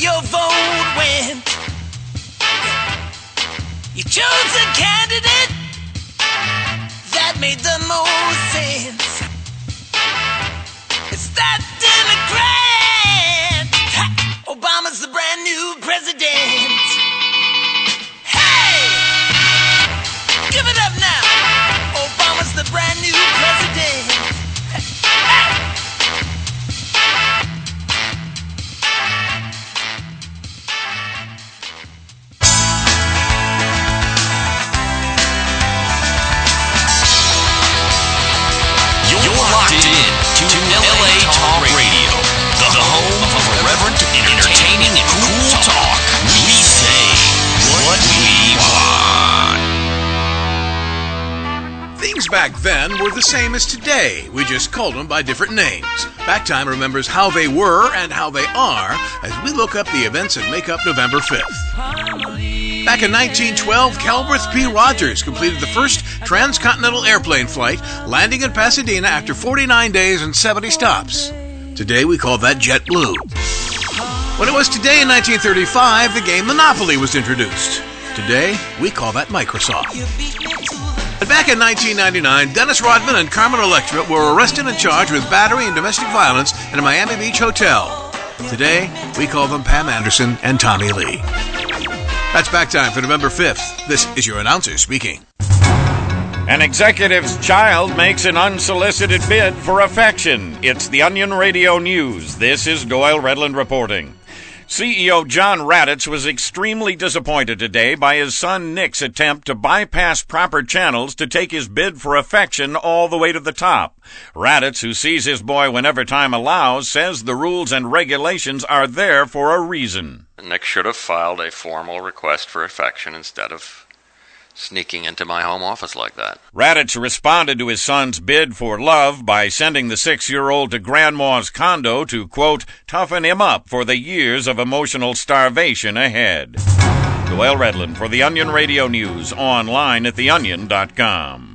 your vote went. You chose a candidate that made the most sense. It's that Democrat. Obama's the brand new president. Hey! Give it up now. Obama's the brand new president. Hey! Locked in to LA Talk Radio, the home of irreverent, entertaining, and cool talk. We say what we want. Things back then were the same as today. We just called them by different names. Backtime remembers how they were and how they are as we look up the events that make up November 5th. Back in 1912, Calworth P. Rogers completed the first transcontinental airplane flight, landing in Pasadena after 49 days and 70 stops. Today we call that JetBlue. When it was today in 1935, the game Monopoly was introduced. Today we call that Microsoft. And back in 1999, Dennis Rodman and Carmen Electra were arrested and charged with battery and domestic violence in a Miami Beach hotel. Today we call them Pam Anderson and Tommy Lee. That's Backtime for November 5th. This is your announcer speaking. An executive's child makes an unsolicited bid for affection. It's the Onion Radio News. This is Doyle Redland reporting. CEO John Raddatz was extremely disappointed today by his son Nick's attempt to bypass proper channels to take his bid for affection all the way to the top. Raddatz, who sees his boy whenever time allows, says the rules and regulations are there for a reason. Nick should have filed a formal request for affection instead of sneaking into my home office like that. Raddatz responded to his son's bid for love by sending the 6-year-old to Grandma's condo to, quote, toughen him up for the years of emotional starvation ahead. Doyle Redland for the Onion Radio News, online at theonion.com.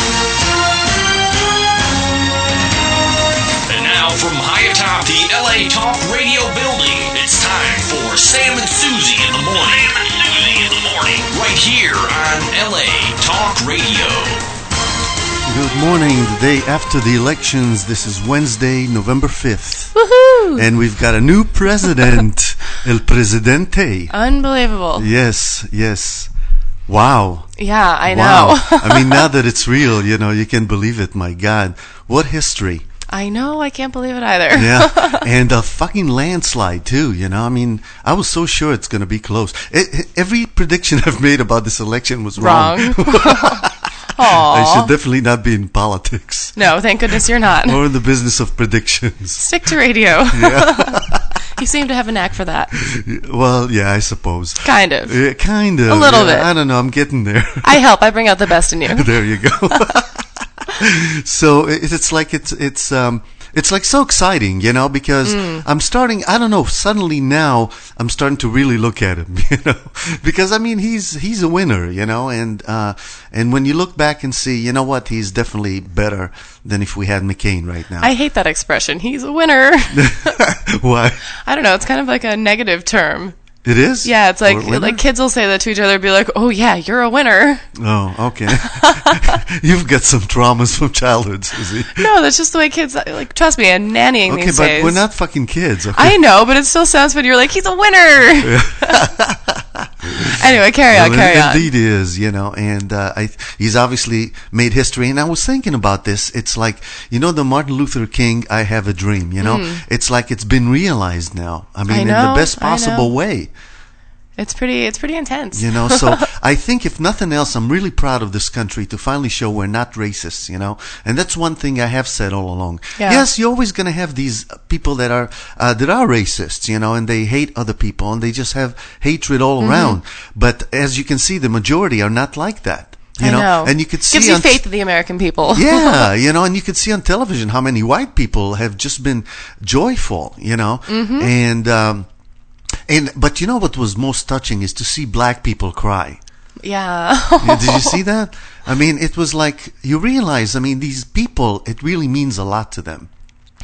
And now from high atop the LA Talk Radio building, it's time for Sam and Susie in the morning. Right here on LA Talk Radio. Good morning. The day after the elections. This is Wednesday, November 5th. Woohoo! And we've got a new president. El Presidente. Unbelievable. Yes. Wow. Yeah, I Wow. know. I mean, now that it's real, you can believe it. My God. What history. I know, I can't believe it either. Yeah, and a fucking landslide too, I mean, I was so sure it's going to be close. Every prediction I've made about this election was wrong. I should definitely not be in politics. No, thank goodness you're not. Or in the business of predictions. Stick to radio. Yeah. You seem to have a knack for that. Well, yeah, I suppose. Kind of. Kind of. A little bit. I don't know, I'm getting there. I help, I bring out the best in you. There you go. So it's like it's like so exciting, because I'm starting. I don't know. Suddenly now I'm starting to really look at him, because I mean he's a winner, and when you look back and see, he's definitely better than if we had McCain right now. I hate that expression. He's a winner. Why? I don't know. It's kind of like a negative term. It is? Yeah, it's like kids will say that to each other, be like, oh yeah, you're a winner. Oh, okay. You've got some traumas from childhood, Susie. No, that's just the way kids, trust me, I'm nannying these days. Okay, but we're not fucking kids, okay? I know, but it still sounds funny. You're like, he's a winner! Anyway, carry on. Indeed he is, and he's obviously made history. And I was thinking about this. It's like, the Martin Luther King, I Have a Dream, It's like it's been realized now. I mean, in the best possible way. It's pretty intense. So I think if nothing else, I'm really proud of this country to finally show we're not racist, and that's one thing I have said all along. Yeah. Yes, you're always going to have these people that are racists, and they hate other people and they just have hatred all around. But as you can see, the majority are not like that. I know. And you could see gives you faith in the American people. Yeah, and you could see on television how many white people have just been joyful, But what was most touching is to see black people cry. Yeah. Did you see that? I mean, it was like, you realize, these people, it really means a lot to them.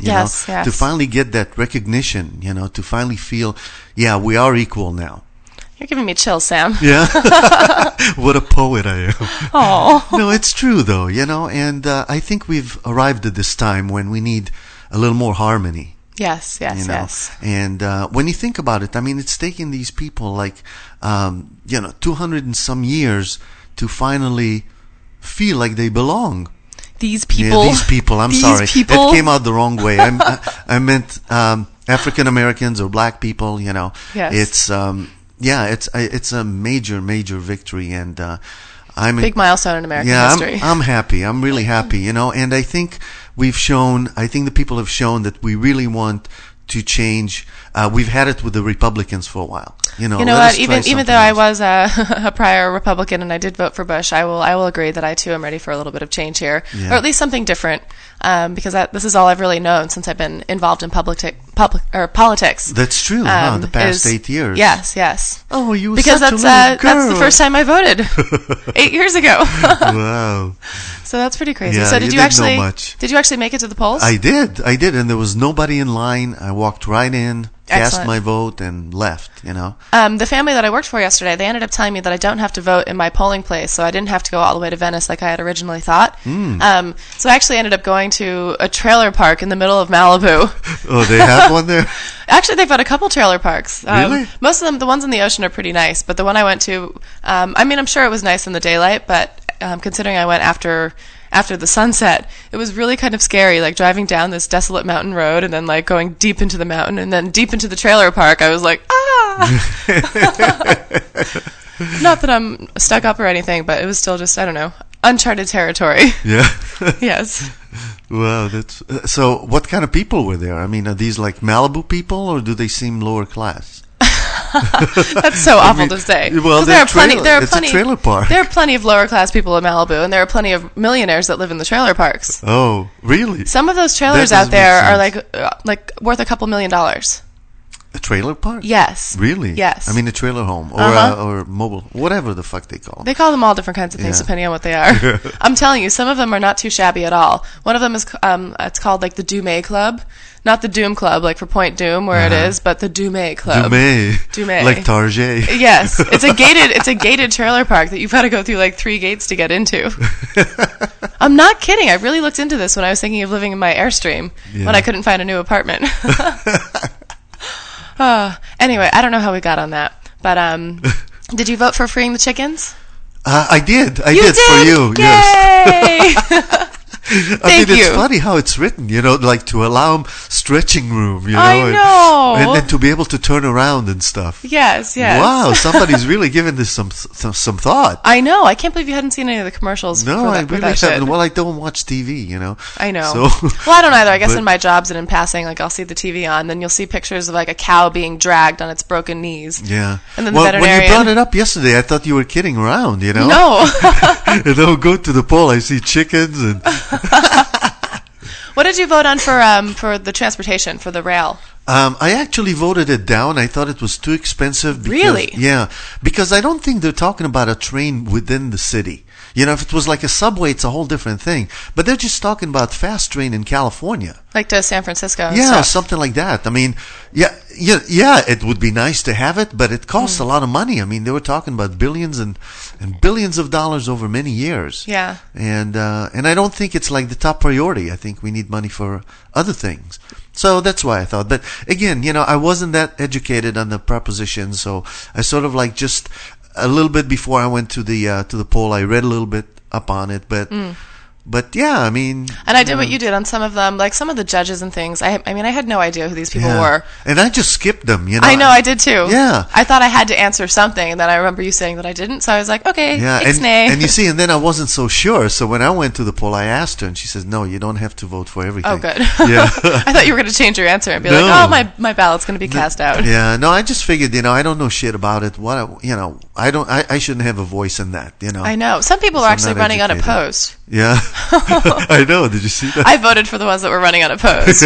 Yes, know, yes. to finally get that recognition, you know, to finally feel, yeah, we are equal now. You're giving me chills, Sam. Yeah. What a poet I am. Oh. No, it's true though, you know, and I think we've arrived at this time when we need a little more harmony. Yes, yes, You know? yes. And when you think about it, I mean, it's taken these people like, 200 and some years to finally feel like they belong. These people. Yeah, these people. I'm These sorry. people. It came out the wrong way. I meant African Americans or black people. You know. Yes. It's a major victory, and I'm Big milestone in American history. I'm happy. I'm really happy. You know, and I think the people have shown that we really want to change. We've had it with the Republicans for a while. You know what? Even though I was a prior Republican and I did vote for Bush, I will agree that I too am ready for a little bit of change here, or at least something different. Because this is all I've really known since I've been involved in politics. That's true. The past 8 years. Yes. Oh, you were because such a little girl. that's the first time I voted 8 years ago. Wow. So that's pretty crazy. Yeah, So you didn't know much. Did you actually make it to the polls? I did, and there was nobody in line. I walked right in, cast Excellent. my vote, and left. You know. The family that I worked for yesterday, they ended up telling me that I don't have to vote in my polling place, so I didn't have to go all the way to Venice like I had originally thought. So I actually ended up going to a trailer park in the middle of Malibu. Oh, they have one there? Actually, they've got a couple trailer parks. Really? Most of them, the ones in the ocean are pretty nice, but the one I went to, I'm sure it was nice in the daylight, but considering I went after the sunset, it was really kind of scary, like driving down this desolate mountain road and then like going deep into the mountain and then deep into the trailer park. I was like, Not that I'm stuck up or anything, but it was still just, I don't know, uncharted territory. Yeah. Yes. Wow, that's so. What kind of people were there? I mean, are these like Malibu people, or do they seem lower class? That's so awful to say. Well, 'Cause it's a trailer park. There are plenty of lower class people in Malibu, and there are plenty of millionaires that live in the trailer parks. Oh, really? Some of those trailers That out there are doesn't like worth a couple $1 million. A trailer park? Yes. Really? Yes. I mean, a trailer home or or mobile, whatever the fuck they call them. They call them all different kinds of things depending on what they are. I'm telling you, some of them are not too shabby at all. One of them is it's called like the Dumé Club, not the Doom Club like for Point Doom where it is, but the Dumé Club. Dumé. Like Target. Yes, it's a gated trailer park that you've got to go through like 3 gates to get into. I'm not kidding. I really looked into this when I was thinking of living in my Airstream when I couldn't find a new apartment. Anyway, I don't know how we got on that, but did you vote for freeing the chickens? I did. I You did for you. Yay! Yes. Thank it's you. funny how it's written, like to allow them stretching room, I know. and then to be able to turn around and stuff. Yes. Wow, somebody's really given this some thought. I know. I can't believe you hadn't seen any of the commercials. No, I really haven't. Well, I don't watch TV, I know. So, well, I don't either. I guess in my jobs and in passing, like I'll see the TV on, then you'll see pictures of like a cow being dragged on its broken knees. Yeah. And then the when veterinarian. you brought it up yesterday, I thought you were kidding around, No. And I'll go to the poll, I see chickens and... What did you vote on for the transportation, for the rail? I actually voted it down. I thought it was too expensive. Really? Yeah, because I don't think they're talking about a train within the city. If it was like a subway, it's a whole different thing. But they're just talking about fast train in California. Like to San Francisco and Yeah, stuff. something like that. I mean, yeah, it would be nice to have it, but it costs a lot of money. I mean, they were talking about billions and billions of dollars over many years. Yeah. And I don't think it's like the top priority. I think we need money for other things. So that's why I thought. But again, I wasn't that educated on the proposition, so I sort of like just a little bit before I went to the poll, I read a little bit up on it, but yeah, I mean... And I did what you did on some of them, like some of the judges and things. I mean, I had no idea who these people were. And I just skipped them, I know, I did too. Yeah. I thought I had to answer something, and then I remember you saying that I didn't, so I was like, okay, ixnay. And you see, and then I wasn't so sure, so when I went to the poll, I asked her, and she says, no, you don't have to vote for everything. Oh, good. Yeah. I thought you were going to change your answer and be like, oh, my ballot's going to be cast out. Yeah, no, I just figured, I don't know shit about it. I shouldn't have a voice in that, I know. Some people are actually running unopposed. Yeah. I know. Did you see that? I voted for the ones that were running unopposed.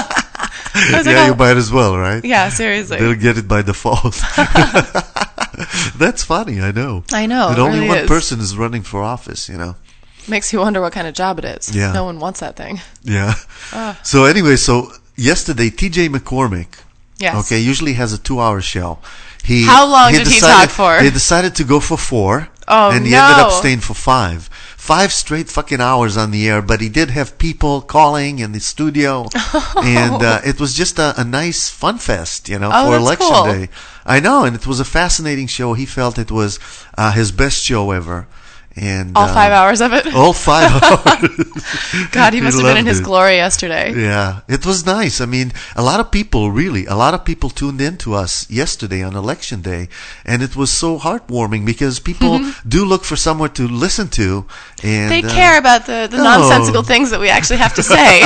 You might as well, right? Yeah, seriously. They'll get it by default. That's funny. I know. I know. That it only really one is. person is running for office. Makes you wonder what kind of job it is. Yeah. No one wants that thing. Yeah. So anyway, yesterday, TJ McCormick, Yes. okay, usually has a 2-hour show. How long did he talk for? He decided to go for 4. Oh, and he ended up staying for 5. 5 straight fucking hours on the air, but he did have people calling in the studio. And it was just a nice fun fest, for election cool. day. I know, and it was a fascinating show. He felt it was his best show ever. And all 5 hours of it? All 5 hours. God, he must have been in his glory yesterday. Yeah, it was nice. I mean, a lot of people tuned in to us yesterday on election day, and it was so heartwarming because people do look for somewhere to listen to. And they care about the nonsensical things that we actually have to say.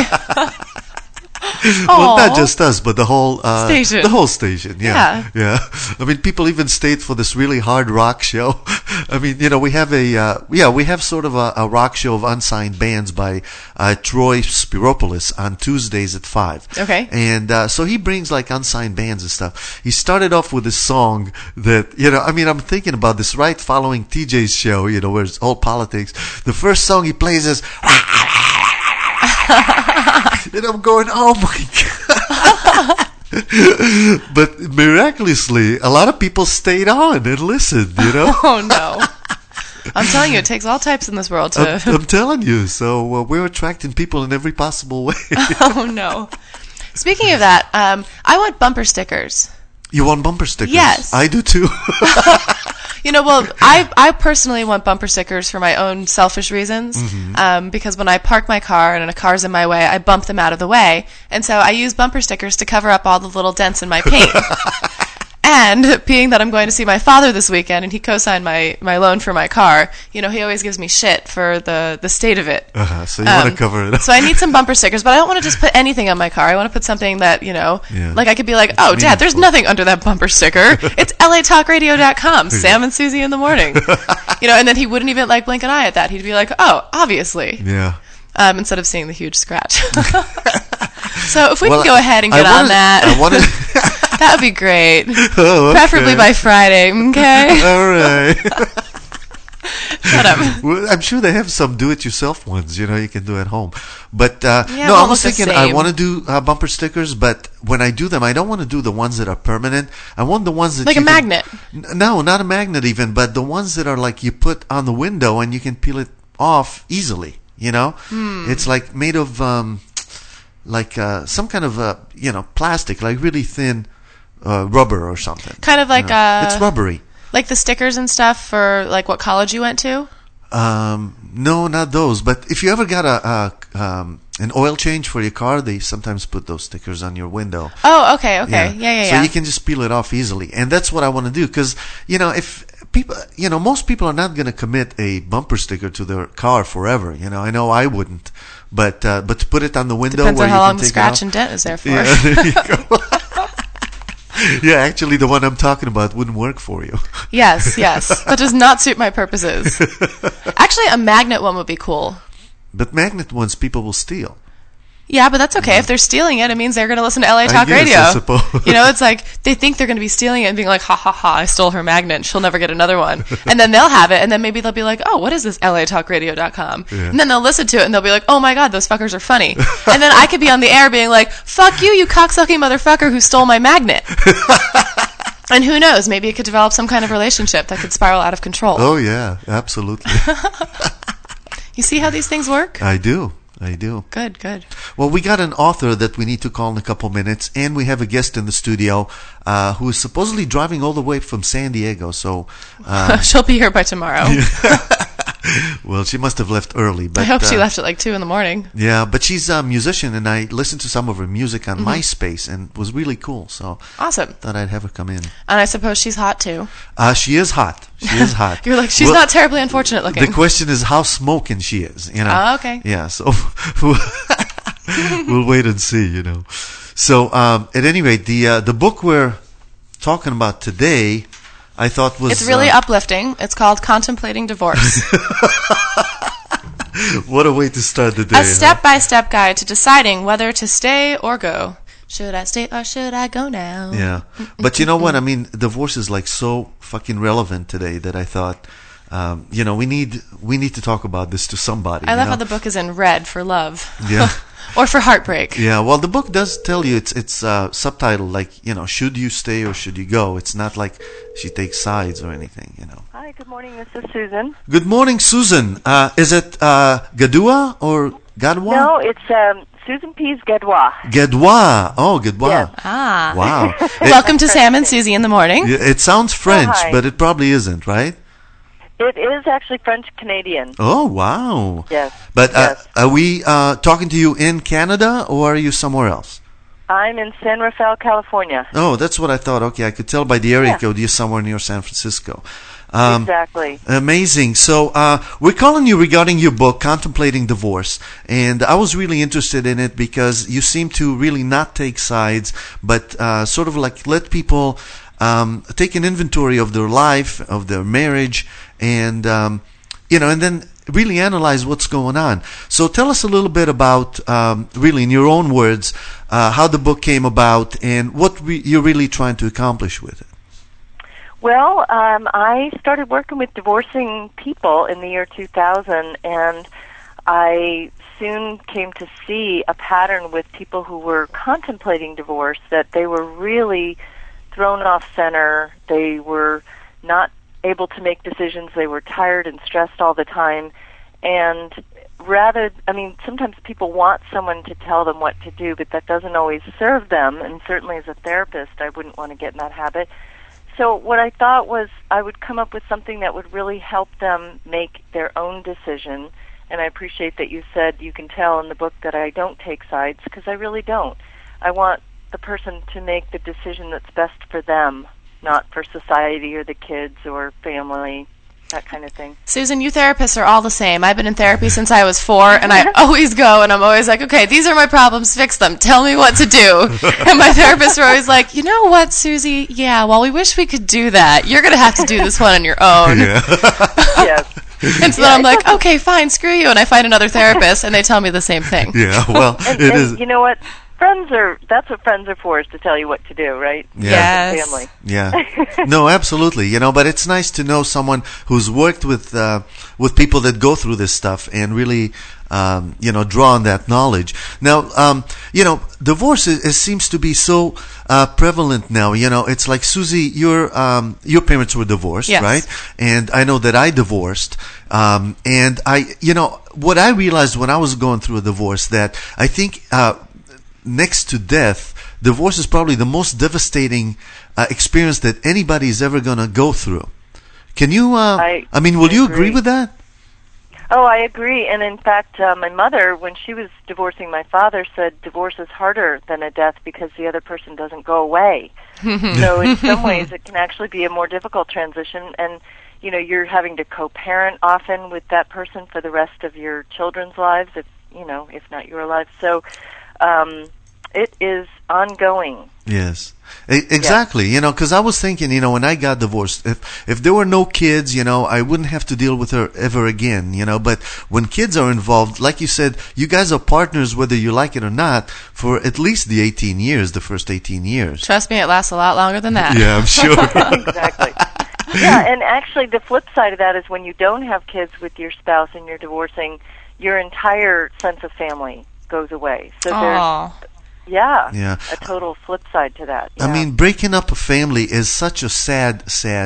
Well, not just us, but the whole station. The whole station, yeah. I mean, people even stayed for this really hard rock show. I mean, we have we have sort of a rock show of unsigned bands by Troy Spiropoulos on Tuesdays at 5. Okay. And so he brings like unsigned bands and stuff. He started off with this song that I'm thinking about this right following TJ's show, where it's all politics. The first song he plays is. And I'm going, oh my God. But miraculously, a lot of people stayed on and listened, Oh, no. I'm telling you, it takes all types in this world to... I'm telling you. So we're attracting people in every possible way. Oh, no. Speaking of that, I want bumper stickers. You want bumper stickers? Yes. I do too. Well, I personally want bumper stickers for my own selfish reasons, because when I park my car and a car's in my way, I bump them out of the way, and so I use bumper stickers to cover up all the little dents in my paint. And being that I'm going to see my father this weekend, and he co-signed my loan for my car, he always gives me shit for the state of it. So you want to cover it up. So I need some bumper stickers, but I don't want to just put anything on my car. I want to put something that, like I could be like, oh, Dad, there's nothing under that bumper sticker. It's LATalkRadio.com, Sam and Susie in the morning. And then he wouldn't even blink an eye at that. He'd be like, oh, obviously. Yeah. Instead of seeing the huge scratch. So if we can go ahead and get on that. That would be great. Oh, okay. Preferably by Friday, okay? All right. Shut up. Well, I'm sure they have some do-it-yourself ones, you can do at home. But no, I was thinking I want to do bumper stickers, but when I do them, I don't want to do the ones that are permanent. I want the ones that like a magnet. No, not a magnet even, but the ones that are like you put on the window and you can peel it off easily. It's like made of some kind of plastic, like really thin rubber or something. Kind of like it's rubbery. Like the stickers and stuff for like what college you went to? No, not those. But if you ever got an oil change for your car, they sometimes put those stickers on your window. Oh, okay. Yeah. So you can just peel it off easily, and that's what I want to do because if people, most people are not going to commit a bumper sticker to their car forever. I know I wouldn't, but to put it on the window depends where on you how can long the take scratch it and dent is there for. Yeah, there you go. Yeah, actually, the one I'm talking about wouldn't work for you. Yes. That does not suit my purposes. Actually, a magnet one would be cool. But magnet ones people will steal. Yeah, but that's okay. If they're stealing it, it means they're going to listen to LA Talk Radio. I suppose. It's like they think they're going to be stealing it and being like, ha, ha, ha, I stole her magnet. She'll never get another one. And then they'll have it, and then maybe they'll be like, oh, what is this LATalkRadio.com? Yeah. And then they'll listen to it, and they'll be like, oh, my God, those fuckers are funny. And then I could be on the air being like, fuck you, you cocksucking motherfucker who stole my magnet. And who knows, maybe it could develop some kind of relationship that could spiral out of control. Oh, yeah, absolutely. You see how these things work? I do. Good. Well, we got an author that we need to call in a couple minutes, and we have a guest in the studio who is supposedly driving all the way from San Diego. So she'll be here by tomorrow. Well, she must have left early. But I hope she left at like 2 a.m. Yeah, but she's a musician, and I listened to some of her music on MySpace, and it was really cool. So awesome. Thought I'd have her come in. And I suppose she's hot too. She is hot. You're like, she's not terribly unfortunate looking. The question is how smoking she is. Oh, okay. Yeah. So we'll wait and see. So at any rate, the book we're talking about today, I thought was... It's really uplifting. It's called Contemplating Divorce. What a way to start the day. A step-by-step guide to deciding whether to stay or go. Should I stay or should I go now? Yeah. But you know what? I mean, divorce is like so fucking relevant today that I thought we need to talk about this to somebody. I love how the book is in red for love. Yeah. Or for heartbreak. Yeah, well, the book does tell you, it's subtitled like, should you stay or should you go? It's not like she takes sides or anything, Hi, good morning. This is Susan. Good morning, Susan. Is it Gadua or Gadwa? No, it's Susan Pease Gadwa. Gadwa. Oh, Gadwa. Yes. Ah. Wow. Welcome to Sam and Susie in the morning. It sounds French, hi. but it probably isn't, right? It is actually French-Canadian. Oh, wow. Yes. But yes. are we talking to you in Canada or are you somewhere else? I'm in San Rafael, California. Oh, that's what I thought. Okay, I could tell by the area Yeah. code you're somewhere near San Francisco. Exactly. Amazing. So we're calling you regarding your book, Contemplating Divorce. And I was really interested in it because you seem to really not take sides, but sort of like let people take an inventory of their life, of their marriage, and and then really analyze what's going on. So tell us a little bit about, really in your own words, how the book came about and what you're really trying to accomplish with it. Well, I started working with divorcing people in the year 2000, and I soon came to see a pattern with people who were contemplating divorce, that they were really thrown off center. They were not able to make decisions. They were tired and stressed all the time. And sometimes people want someone to tell them what to do, but that doesn't always serve them. And certainly as a therapist, I wouldn't want to get in that habit. So what I thought was I would come up with something that would really help them make their own decision. And I appreciate that you said you can tell in the book that I don't take sides, because I really don't. I want the person to make the decision that's best for them, not for society or the kids or family, that kind of thing. Susan, you therapists are all the same. I've been in therapy since I was 4, and I always go, and I'm always like, okay, these are my problems, fix them, tell me what to do. And my therapists are always like, you know what, Susie, yeah, well, we wish we could do that. You're going to have to do this one on your own. Yeah. Yes. And so then I'm like, okay, fine, screw you, and I find another therapist, and they tell me the same thing. Yeah, well, and it is. You know what? That's what friends are for, is to tell you what to do, right? Yeah. Yes. Family. Yeah. No, absolutely. But it's nice to know someone who's worked with people that go through this stuff and really, draw on that knowledge. Now, divorce seems to be so prevalent now. It's like, Susie, your parents were divorced, Yes. right? And I know that I divorced. And what I realized when I was going through a divorce, that I think, next to death, divorce is probably the most devastating experience that anybody is ever going to go through. Can you, will you agree with that? Oh, I agree. And in fact, my mother, when she was divorcing my father, said divorce is harder than a death because the other person doesn't go away. So in some ways, it can actually be a more difficult transition. And, you're having to co-parent often with that person for the rest of your children's lives, if not your lives. So, it is ongoing. Yes, exactly. Because I was thinking, when I got divorced, if there were no kids, I wouldn't have to deal with her ever again. But when kids are involved, like you said, you guys are partners whether you like it or not for at least the first 18 years. Trust me, it lasts a lot longer than that. Yeah, I'm sure. Exactly. Yeah, and actually the flip side of that is when you don't have kids with your spouse and you're divorcing, your entire sense of family goes away. So there's a total flip side to that. Yeah. Breaking up a family is such a sad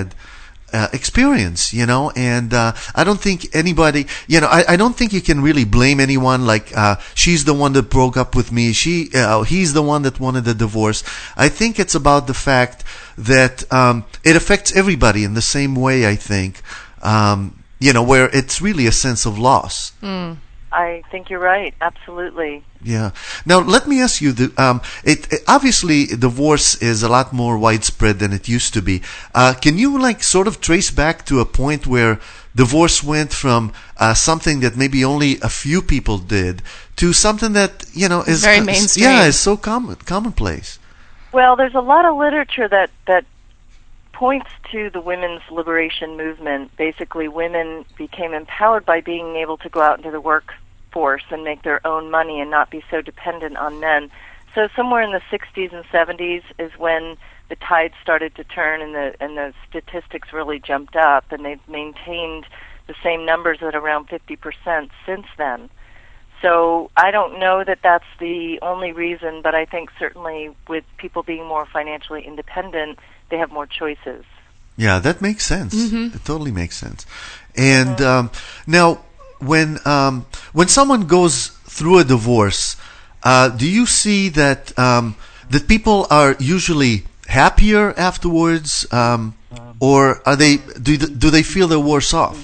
experience, and I don't think anybody, I don't think you can really blame anyone, like she's the one that broke up with me, he's the one that wanted a divorce. I think it's about the fact that it affects everybody in the same way, I think, where it's really a sense of loss. I think you're right. Absolutely. Yeah. Now, let me ask you, obviously divorce is a lot more widespread than it used to be. Can you sort of trace back to a point where divorce went from something that maybe only a few people did to something that, is very mainstream. Yeah, is so commonplace. Well, there's a lot of literature that points to the women's liberation movement. Basically, women became empowered by being able to go out into the workforce and make their own money and not be so dependent on men. So somewhere in the 60s and 70s is when the tide started to turn and the statistics really jumped up, and they've maintained the same numbers at around 50% since then. So I don't know that that's the only reason, but I think certainly with people being more financially independent, they have more choices. Yeah, that makes sense. It totally makes sense. And now, when someone goes through a divorce, do you see that that people are usually happier afterwards, or are they do they feel they're worse off?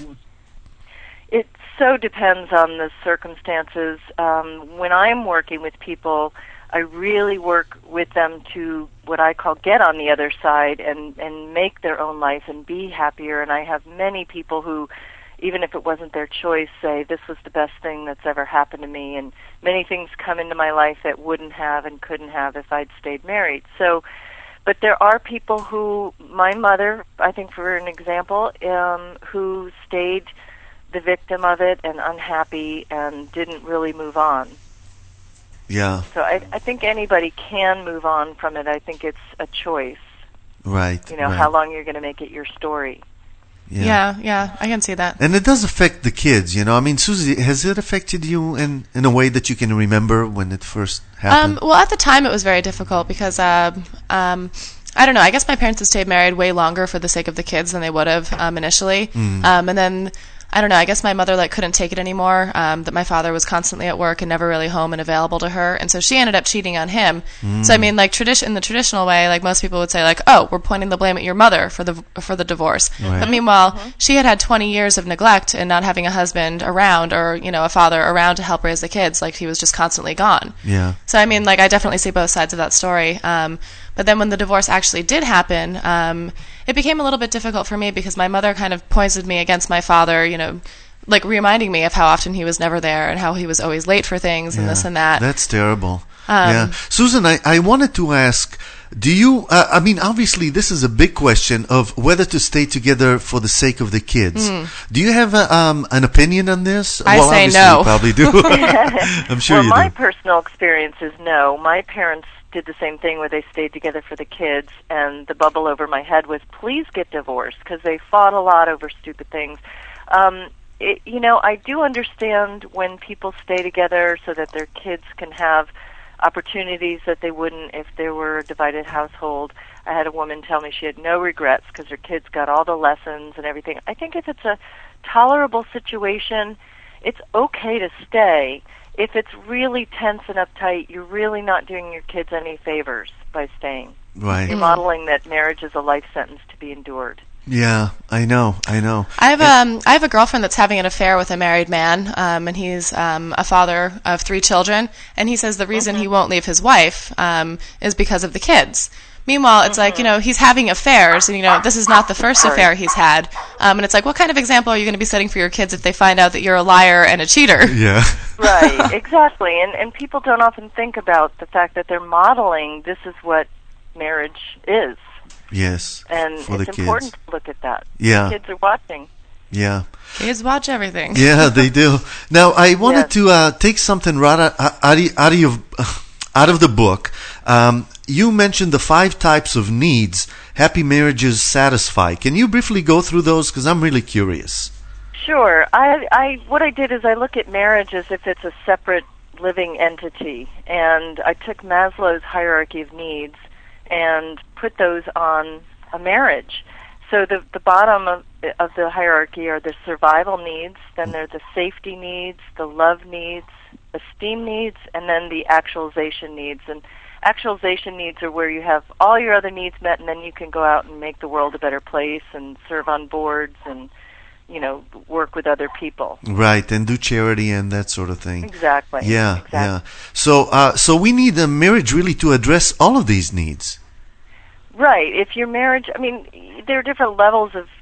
It so depends on the circumstances. When I'm working with people, I really work with them to what I call get on the other side and make their own life and be happier. And I have many people who, even if it wasn't their choice, say, this was the best thing that's ever happened to me. And many things come into my life that wouldn't have and couldn't have if I'd stayed married. So, but there are people who, my mother, I think for an example, who stayed the victim of it and unhappy and didn't really move on. Yeah. So I think anybody can move on from it. I think it's a choice. Right. You know, right. how long you're going to make it your story. Yeah, I can see that. And it does affect the kids, you know. I mean, Susie, has it affected you in a way that you can remember when it first happened? Well, at the time it was very difficult because I don't know. I guess my parents had stayed married way longer for the sake of the kids than they would have initially. And then I don't know. I guess my mother couldn't take it anymore. That my father was constantly at work and never really home and available to her, and so she ended up cheating on him. So I mean, in the traditional way, most people would say, oh, we're pointing the blame at your mother for the divorce. Right. But meanwhile, she had 20 years of neglect and not having a husband around or a father around to help raise the kids. He was just constantly gone. Yeah. So I mean, I definitely see both sides of that story. But then when the divorce actually did happen, it became a little bit difficult for me because my mother kind of pointed me against my father, reminding me of how often he was never there and how he was always late for things and this and that. That's terrible. Yeah. Susan, I wanted to ask, do you, I mean, obviously this is a big question of whether to stay together for the sake of the kids. Do you have an opinion on this? I say no. You probably do. I'm sure you do. Well, my personal experience is no. My parents did the same thing where they stayed together for the kids, and the bubble over my head was, please get divorced, because they fought a lot over stupid things. I do understand when people stay together so that their kids can have opportunities that they wouldn't if there were a divided household. I had a woman tell me she had no regrets because her kids got all the lessons and everything. I think if it's a tolerable situation, it's okay to stay. If it's really tense and uptight, you're really not doing your kids any favors by staying. Right. You're modeling that marriage is a life sentence to be endured. Yeah, I know. I have a girlfriend that's having an affair with a married man, and he's a father of 3 children, and he says the reason he won't leave his wife is because of the kids. Meanwhile, it's he's having affairs, and, this is not the first affair he's had. And it's what kind of example are you going to be setting for your kids if they find out that you're a liar and a cheater? Yeah. Right, exactly. And people don't often think about the fact that they're modeling this is what marriage is. Yes. And for it's important to look at that. Yeah. Kids are watching. Yeah. Kids watch everything. Yeah, they do. Now, I wanted to take something right out of the book. You mentioned the 5 types of needs happy marriages satisfy. Can you briefly go through those? Because I'm really curious. Sure. What I did is I look at marriage as if it's a separate living entity. And I took Maslow's hierarchy of needs and put those on a marriage. So the bottom of the hierarchy are the survival needs, then there's the safety needs, the love needs, esteem needs, and then the actualization needs. And actualization needs are where you have all your other needs met, and then you can go out and make the world a better place and serve on boards and, work with other people. Right, and do charity and that sort of thing. Exactly. Yeah, exactly. Yeah. So we need a marriage really to address all of these needs. Right. If your marriage, there are different levels of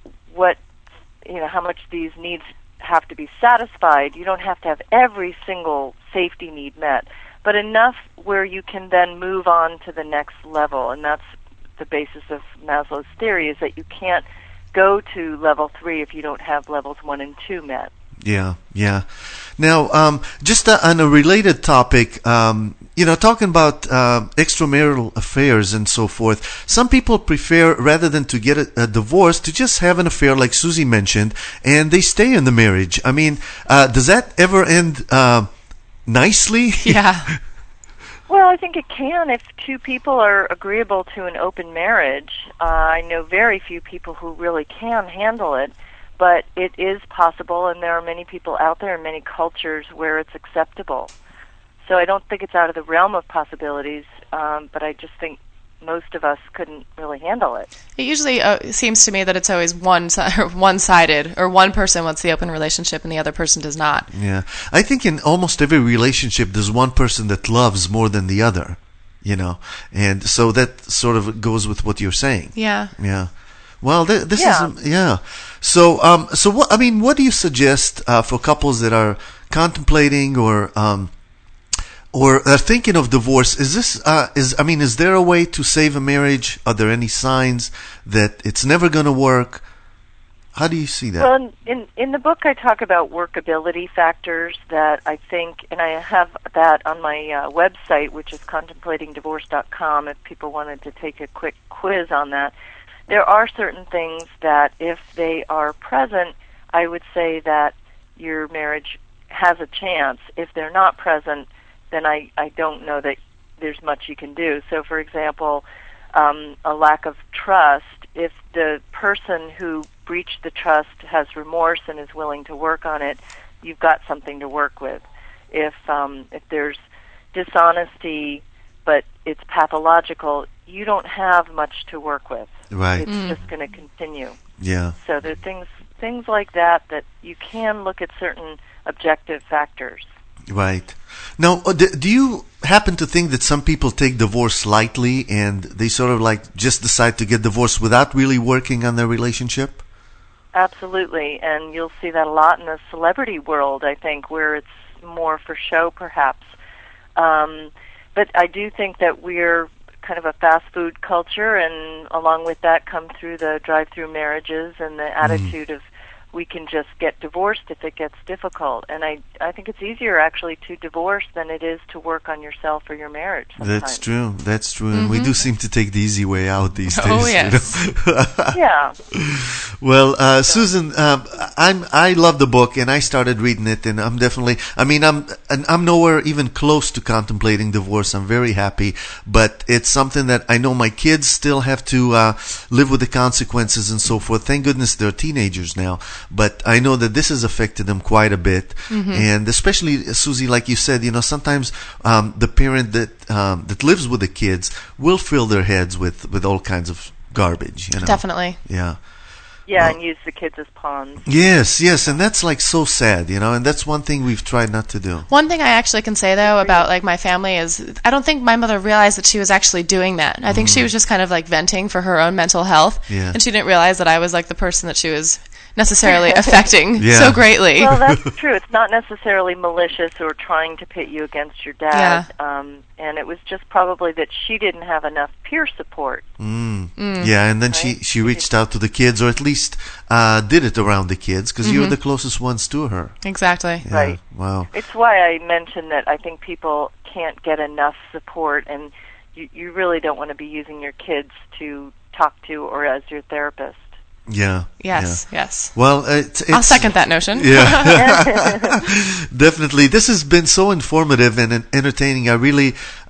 how much these needs have to be satisfied. You don't have to have every single safety need met, but enough where you can then move on to the next level. And that's the basis of Maslow's theory, is that you can't go to level 3 if you don't have levels 1 and 2 met. Yeah. Now, just on a related topic, talking about extramarital affairs and so forth, some people prefer, rather than to get a divorce, to just have an affair like Susie mentioned, and they stay in the marriage. I mean, does that ever end nicely? Yeah. Well, I think it can if two people are agreeable to an open marriage. I know very few people who really can handle it, but it is possible, and there are many people out there in many cultures where it's acceptable. So I don't think it's out of the realm of possibilities, but I just think most of us couldn't really handle it. It usually seems to me that it's always one-sided, or one person wants the open relationship and the other person does not. Yeah. I think in almost every relationship there's one person that loves more than the other, and so that sort of goes with what you're saying. Yeah. Yeah. Well, this is yeah. So what? I mean, what do you suggest for couples that are contemplating or are thinking of divorce? Is there a way to save a marriage? Are there any signs that it's never going to work? How do you see that? Well, in the book, I talk about workability factors that I think, and I have that on my website, which is contemplatingdivorce.com. If people wanted to take a quick quiz on that. There are certain things that, if they are present, I would say that your marriage has a chance. If they're not present, then I don't know that there's much you can do. So, for example, a lack of trust, if the person who breached the trust has remorse and is willing to work on it, you've got something to work with. If there's dishonesty, but it's pathological, you don't have much to work with. Right. It's just going to continue. Yeah. So there are things like that you can look at certain objective factors. Right. Now, do you happen to think that some people take divorce lightly and they sort of like just decide to get divorced without really working on their relationship? Absolutely, and you'll see that a lot in the celebrity world, I think, where it's more for show, perhaps. But I do think that we're kind of a fast food culture, and along with that come through the drive-through marriages and the attitude of we can just get divorced if it gets difficult. And I think it's easier actually to divorce than it is to work on yourself or your marriage sometimes. That's true. And we do seem to take the easy way out these days. Oh, yes. Yeah. Well, Susan, I love the book, and I started reading it, and I'm definitely, I'm nowhere even close to contemplating divorce. I'm very happy, but it's something that I know my kids still have to live with the consequences and so forth. Thank goodness they're teenagers now, but I know that this has affected them quite a bit, and especially, Susie, like you said, sometimes the parent that lives with the kids will fill their heads with all kinds of garbage. Definitely. Yeah. Yeah, and use the kids as pawns. Yes, and that's like so sad, and that's one thing we've tried not to do. One thing I actually can say, though, about like my family is I don't think my mother realized that she was actually doing that. I think she was just kind of like venting for her own mental health, and she didn't realize that I was like the person that she was necessarily affecting so greatly. Well, that's true. It's not necessarily malicious or trying to pit you against your dad. And it was just probably that she didn't have enough peer support. Yeah, and then she reached out to the kids, or at least did it around the kids, because you're the closest ones to her. Exactly. Yeah. Right. Wow. It's why I mentioned that I think people can't get enough support, and you really don't want to be using your kids to talk to or as your therapist. Yeah. Yes. Well, I'll second that notion. Yeah. Definitely. This has been so informative and entertaining. I really,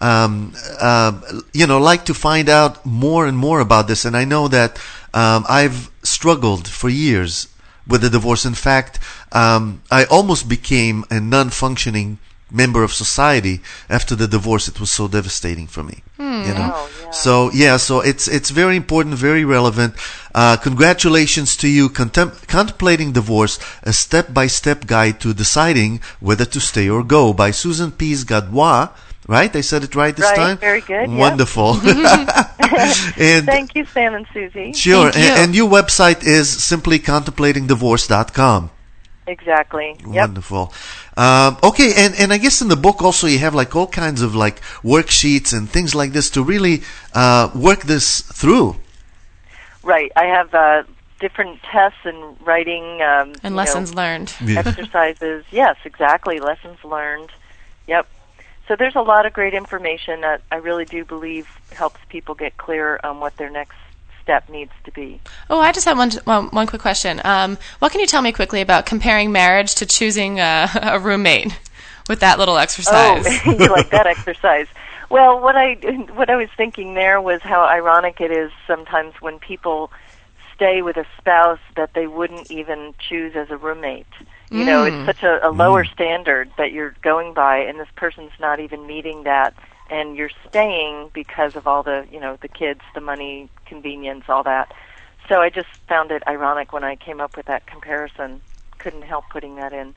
like to find out more and more about this. And I know that I've struggled for years with the divorce. In fact, I almost became a non-functioning member of society after the divorce. It was so devastating for me. So it's very important, very relevant. Congratulations to you. Contemplating Divorce, a step-by-step guide to deciding whether to stay or go, by Susan Pease Gadbois. Right? I said it right this time? Very good. Wonderful. And thank you, Sam and Susie. Sure. And your website is simply contemplatingdivorce.com. Exactly. Yep. Wonderful. Okay, and I guess in the book also you have like all kinds of like worksheets and things like this to really work this through. Right. I have different tests and writing and lessons learned. Exercises. Yes, exactly. Lessons learned. Yep. So there's a lot of great information that I really do believe helps people get clear on what their next step needs to be. Oh, I just have one quick question. What can you tell me quickly about comparing marriage to choosing a roommate with that little exercise? Oh, you like that exercise. Well, what I was thinking there was how ironic it is sometimes when people stay with a spouse that they wouldn't even choose as a roommate. You know, it's such a lower standard that you're going by, and this person's not even meeting that, and you're staying because of all the, the kids, the money, convenience, all that. So I just found it ironic when I came up with that comparison. Couldn't help putting that in.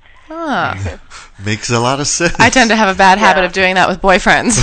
Makes a lot of sense. I tend to have a bad habit of doing that with boyfriends.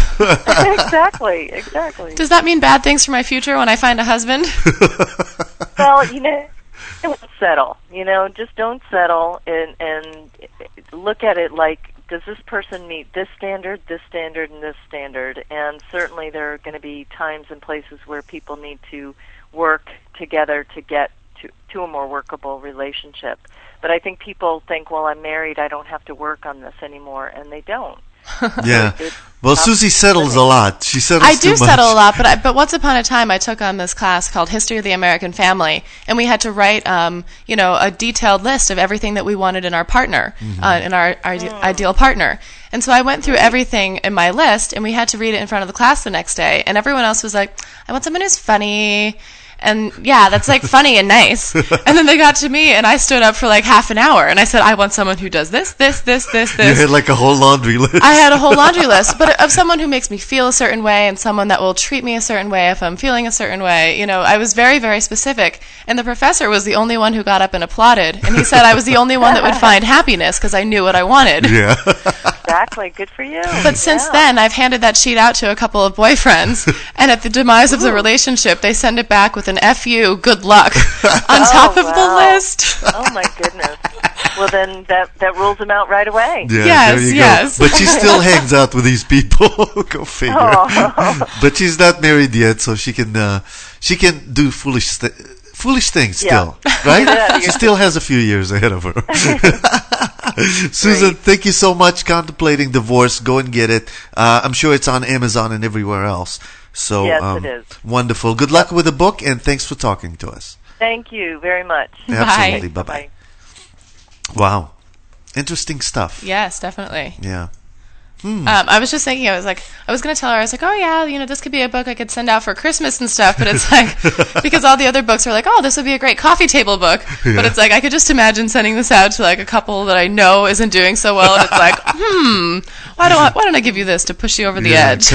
Exactly. Does that mean bad things for my future when I find a husband? Well, don't settle. Just don't settle and look at it like, does this person meet this standard, and this standard? And certainly there are going to be times and places where people need to work together to get to a more workable relationship. But I think people think, well, I'm married, I don't have to work on this anymore, and they don't. Yeah. Well, Susie settles a lot. She settles I do too much. settle a lot, but once upon a time I took on this class called History of the American Family, and we had to write, a detailed list of everything that we wanted in our partner, in our ideal partner. And so I went through everything in my list, and we had to read it in front of the class the next day, and everyone else was like, I want someone who's funny. And yeah, that's like funny and nice. And then they got to me, and I stood up for like half an hour, and I said, I want someone who does this. You had like a whole laundry list. I had a whole laundry list, but of someone who makes me feel a certain way, and someone that will treat me a certain way if I'm feeling a certain way. I was very, very specific. And the professor was the only one who got up and applauded, and he said I was the only one that would find happiness because I knew what I wanted. Yeah. Exactly. Good for you. But since then, I've handed that sheet out to a couple of boyfriends, and at the demise of the relationship, they send it back with an F you, good luck, on top of the list. Oh, my goodness. Well, then that rules him out right away. Yeah, yes. But she still hangs out with these people. Go figure. Oh. But she's not married yet, so she can do foolish things still, right? Yeah, she still has a few years ahead of her. Susan, thank you so much. Contemplating Divorce. Go and get it. I'm sure it's on Amazon and everywhere else. So, yes, it is. Wonderful. Good luck with the book, and thanks for talking to us. Thank you very much. Absolutely. Bye-bye. Wow. Interesting stuff. Yes, definitely. Yeah. I was just thinking, I was going to tell her, I was like, oh yeah, this could be a book I could send out for Christmas and stuff, but it's like, because all the other books are like, oh, this would be a great coffee table book, but it's like, I could just imagine sending this out to like a couple that I know isn't doing so well, and it's like, why don't I give you this to push you over the edge?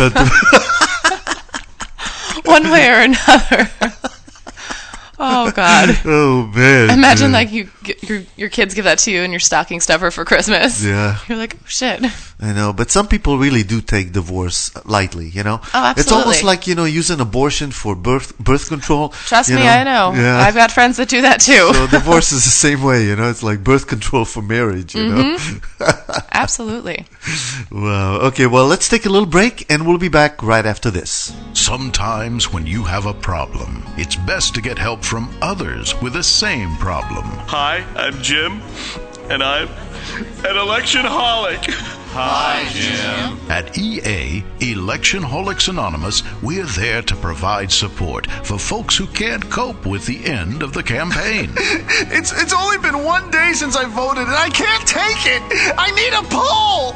One way or another. Oh God! Oh man! Imagine like your kids give that to you and your stocking stuffer for Christmas. Yeah. You're like, oh shit. I know, but some people really do take divorce lightly. Oh, absolutely. It's almost like using abortion for birth control. Trust me, I know. Yeah. I've got friends that do that too. So divorce is the same way. It's like birth control for marriage. You know. Absolutely. Wow. Okay. Well, let's take a little break, and we'll be back right after this. Sometimes when you have a problem, it's best to get help from others with the same problem. Hi, I'm Jim, and I'm an electionholic. Hi, Jim. At EA, Electionholics Anonymous, we're there to provide support for folks who can't cope with the end of the campaign. It's only been 1 day since I voted, and I can't take it. I need a poll.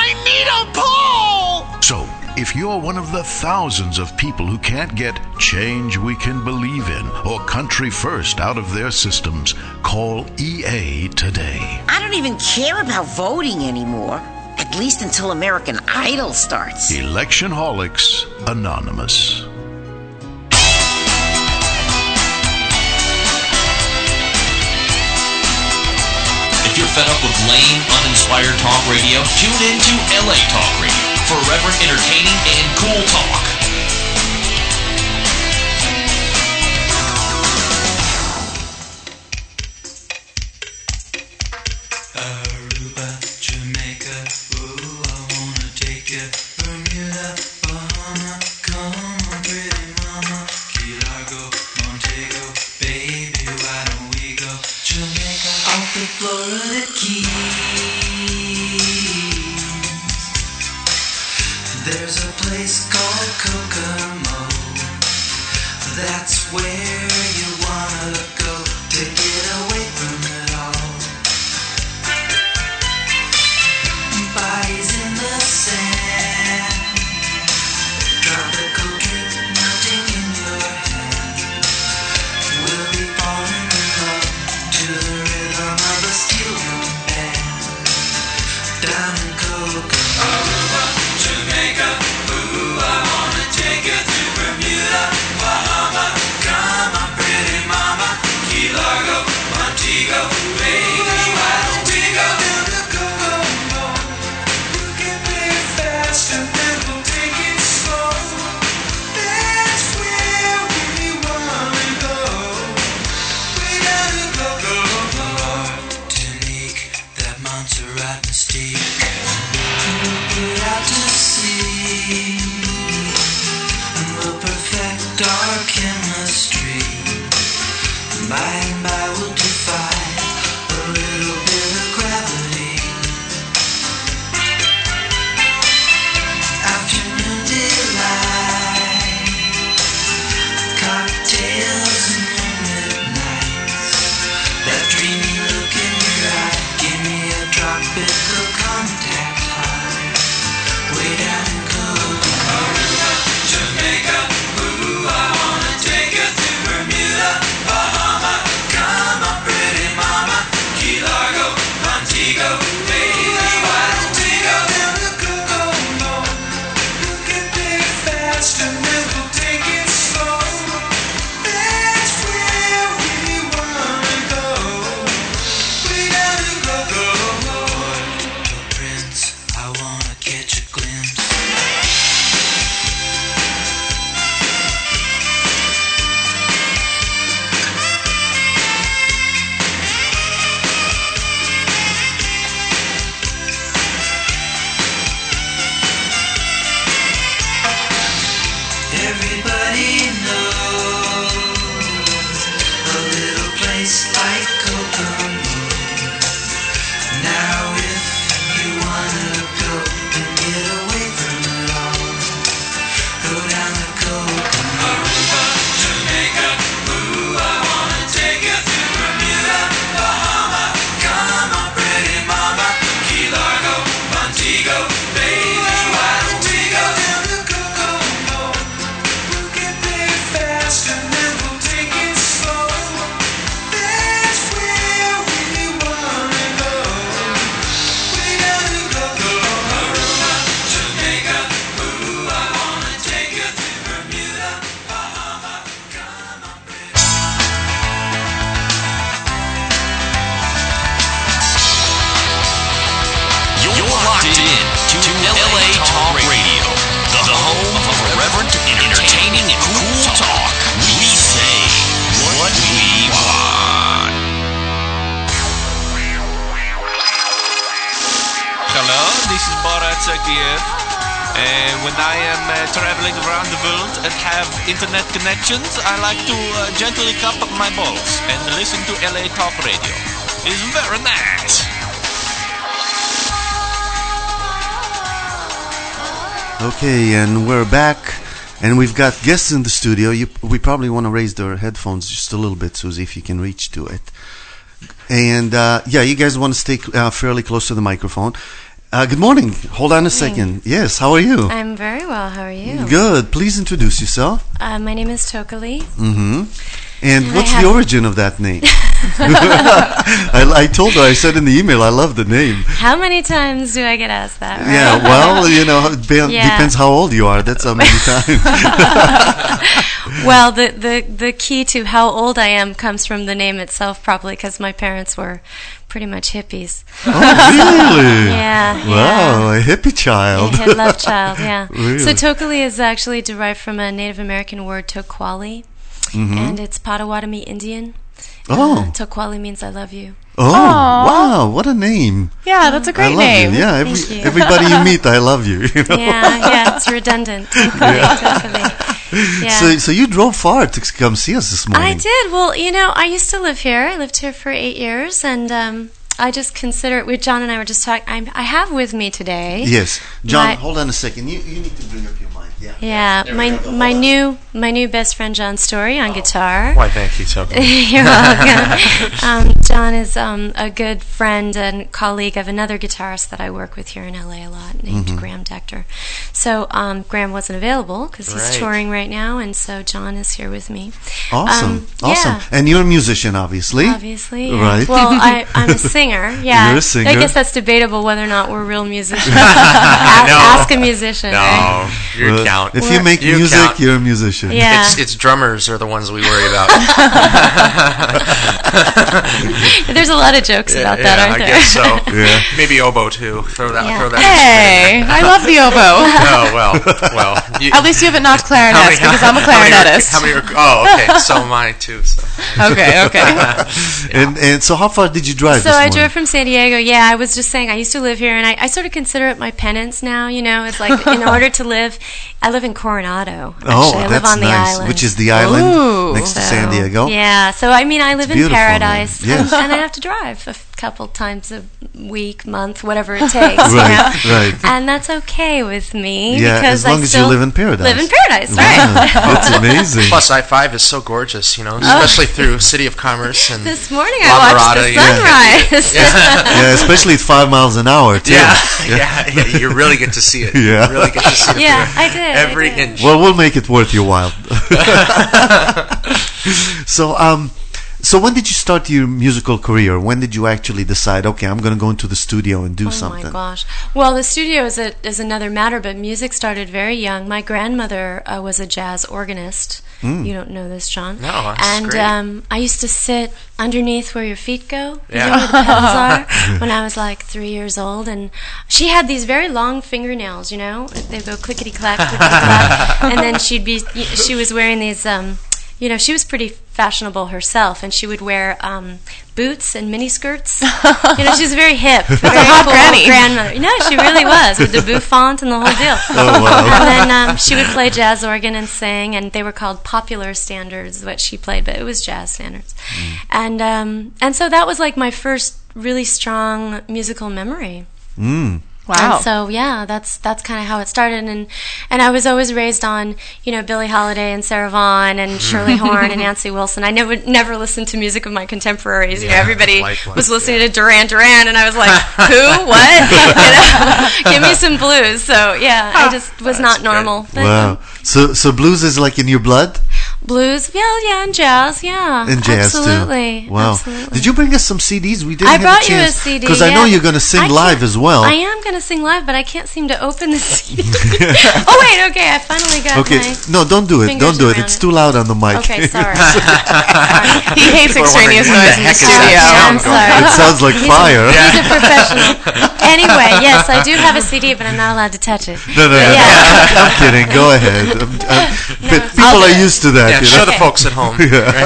So, if you're one of the thousands of people who can't get Change We Can Believe In or Country First out of their systems, call EA today. I don't even care about voting anymore, at least until American Idol starts. Electionholics Anonymous. If you're fed up with lame, uninspired talk radio, tune in to LA Talk Radio for irreverent, entertaining, and cool talk. Aruba, Jamaica, ooh, I wanna take you. Bermuda, Bahama, come on, pretty mama. Key Largo, Montego, baby, why don't we go? Jamaica, off the Florida Keys. There's a place called Kokomo. That's where you wanna go to get away from it all. Bodies in the sand, tropical drink melting in your hand. We'll be falling in love to the rhythm of a steel drum band. Down in Kokomo, Aruba, Jamaica, ooh, I wanna take you to Bermuda, Bahama, come on pretty mama, Key Largo, Montego, baby, why don't we go down to Kokomo? We can play it fast and then we'll take it slow. That's where we wanna go. We down to Kokomo. Martinique, that Montserrat mystique. We'll get out to sea and we'll perfect our chemistry. By and by we'll defy a little bit of gravity. Afternoon delight, cocktails and moonlit nights. That dreamy look in your eye, give me a tropical contact high. Way down in Kokomo, Aruba, Jamaica, ooh, I wanna take you to Bermuda, Bahama, come on pretty mama, Key Largo, Montego, baby, why don't we go down to Kokomo? We can play it fast and then we'll take it slow. That's where we wanna go. We down to Kokomo. Prince, I wanna catch a glimpse. Everybody knows a little place like Kokomo. Now if you wanna go and get away from it all, go down to Kokomo. Aruba, Jamaica, ooh, I wanna take you to Bermuda, Bahama, come on pretty mama, Key Largo, Montego, baby, why don't we go down to Kokomo? We'll get there fast and then we'll take it slow. That's where we wanna go. We down to Kokomo, Aruba, Jamaica, ooh, I wanna take you to Bermuda, Bahama, come on pretty. You're locked in to LA Talk Radio, the home of irreverent, entertaining, and cool talk. We say what we want. Hello, this is Borat Zakir. When I am traveling around the world and have internet connections, I like to gently cup up my balls and listen to LA Talk Radio. It's very nice. Okay, and we're back, and we've got guests in the studio. We probably want to raise their headphones just a little bit, Susie, if you can reach to it. And yeah, you guys want to stay fairly close to the microphone. Good morning. Hold on a second. Yes, how are you? I'm very well. How are you? Good. Please introduce yourself. My name is Tokali. Mm-hmm. And what's the origin of that name? I told her, I said in the email, I love the name. How many times do I get asked that? Right? Yeah, well, you know, it depends how old you are. That's how many times. Well, the key to how old I am comes from the name itself, probably because my parents were pretty much hippies. Oh, really? Yeah. Wow, a hippie child. A love child, yeah. Really? So Tokali is actually derived from a Native American word, Tokwali, and it's Potawatomi Indian. Oh. Tokwali means I love you. Oh, wow, what a name. Yeah, that's a great name. It. Yeah, everybody you meet, I love you. You know? Yeah, it's redundant. Yeah. So you drove far to come see us this morning. I did. Well, you know, I used to live here. I lived here for 8 years, and I just consider it. John and I were just talking. I have with me today. Yes, John. Hold on a second. You need to bring up your mic. Yeah. My new best friend John Story on guitar. Why, thank you so much. You're welcome. John is a good friend and colleague of another guitarist that I work with here in LA a lot, named Graham Dector. So Graham wasn't available because he's touring right now, and so John is here with me. Awesome. And you're a musician, obviously. Obviously, yeah. Right. Well, I'm a singer. Yeah, you're a singer. I guess that's debatable whether or not we're real musicians. Ask a musician. No, right? you count. If you make music, you're a musician. Yeah. It's drummers are the ones we worry about. There's a lot of jokes about that, aren't there? I guess so. Yeah. Maybe oboe too. Throw that. Hey, I love the oboe. Oh well. At least you haven't knocked clarinets because I'm a clarinetist. Okay. So am I too. So. Okay. And so, how far did you drive? So I drove from San Diego. Yeah, I was just saying I used to live here, and I sort of consider it my penance now. You know, it's like in order to live, I live in Coronado. Actually. I live on the island, which is the island next to San Diego. Yeah, so I mean, I live in paradise, yes. and I have to drive a couple times a week, month, whatever it takes. Right. And that's okay with me. Yeah, because as long as you live in paradise. Live in paradise, right? That's amazing. Plus, I-5 is so gorgeous, especially through City of Commerce and this morning I watched the sunrise. Yeah, especially at 5 miles an hour too. Yeah, you really get to see it. Yeah, you really get to see it. Yeah, I did. Every inch. Well, we'll make it worth your while. So when did you start your musical career? When did you actually decide, okay, I'm going to go into the studio and do something? Oh my gosh. Well, the studio is another matter, but music started very young. My grandmother was a jazz organist. You don't know this, John. No, that's great. And I used to sit underneath where your feet go. You know where the pedals are? When I was like 3 years old. And she had these very long fingernails, They go clickety-clack, clickety-clack. And then she was wearing these... she was pretty fashionable herself, and she would wear boots and miniskirts. She was very hip. Very a hot granny. Grandmother. No, she really was, with the bouffant and the whole deal. Oh, wow. And then she would play jazz organ and sing, and they were called popular standards, what she played, but it was jazz standards. And so that was like my first really strong musical memory. Wow. And so that's kind of how it started, and I was always raised on Billie Holiday and Sarah Vaughan and Shirley Horn and Nancy Wilson. I never listened to music of my contemporaries. Everybody was listening to Duran Duran, and I was like, who? What? Give me some blues. So I just was not normal. Wow. So blues is like in your blood? Blues, and jazz, And jazz absolutely. too. Wow. Absolutely. Did you bring us some CDs? We didn't I have brought a chance. you a CD. Because I know you're going to sing live as well. I am going to sing live, but I can't seem to open the CD. Oh wait, okay, I finally got my No, don't do it. Don't do it. It's too loud on the mic. Okay, sorry. He hates extraneous noise in the studio. I'm sorry. It sounds like fire. He's a professional. Anyway, yes, I do have a CD, but I'm not allowed to touch it. No. I'm kidding. Go ahead. People are used to that. Yeah, show the folks at home.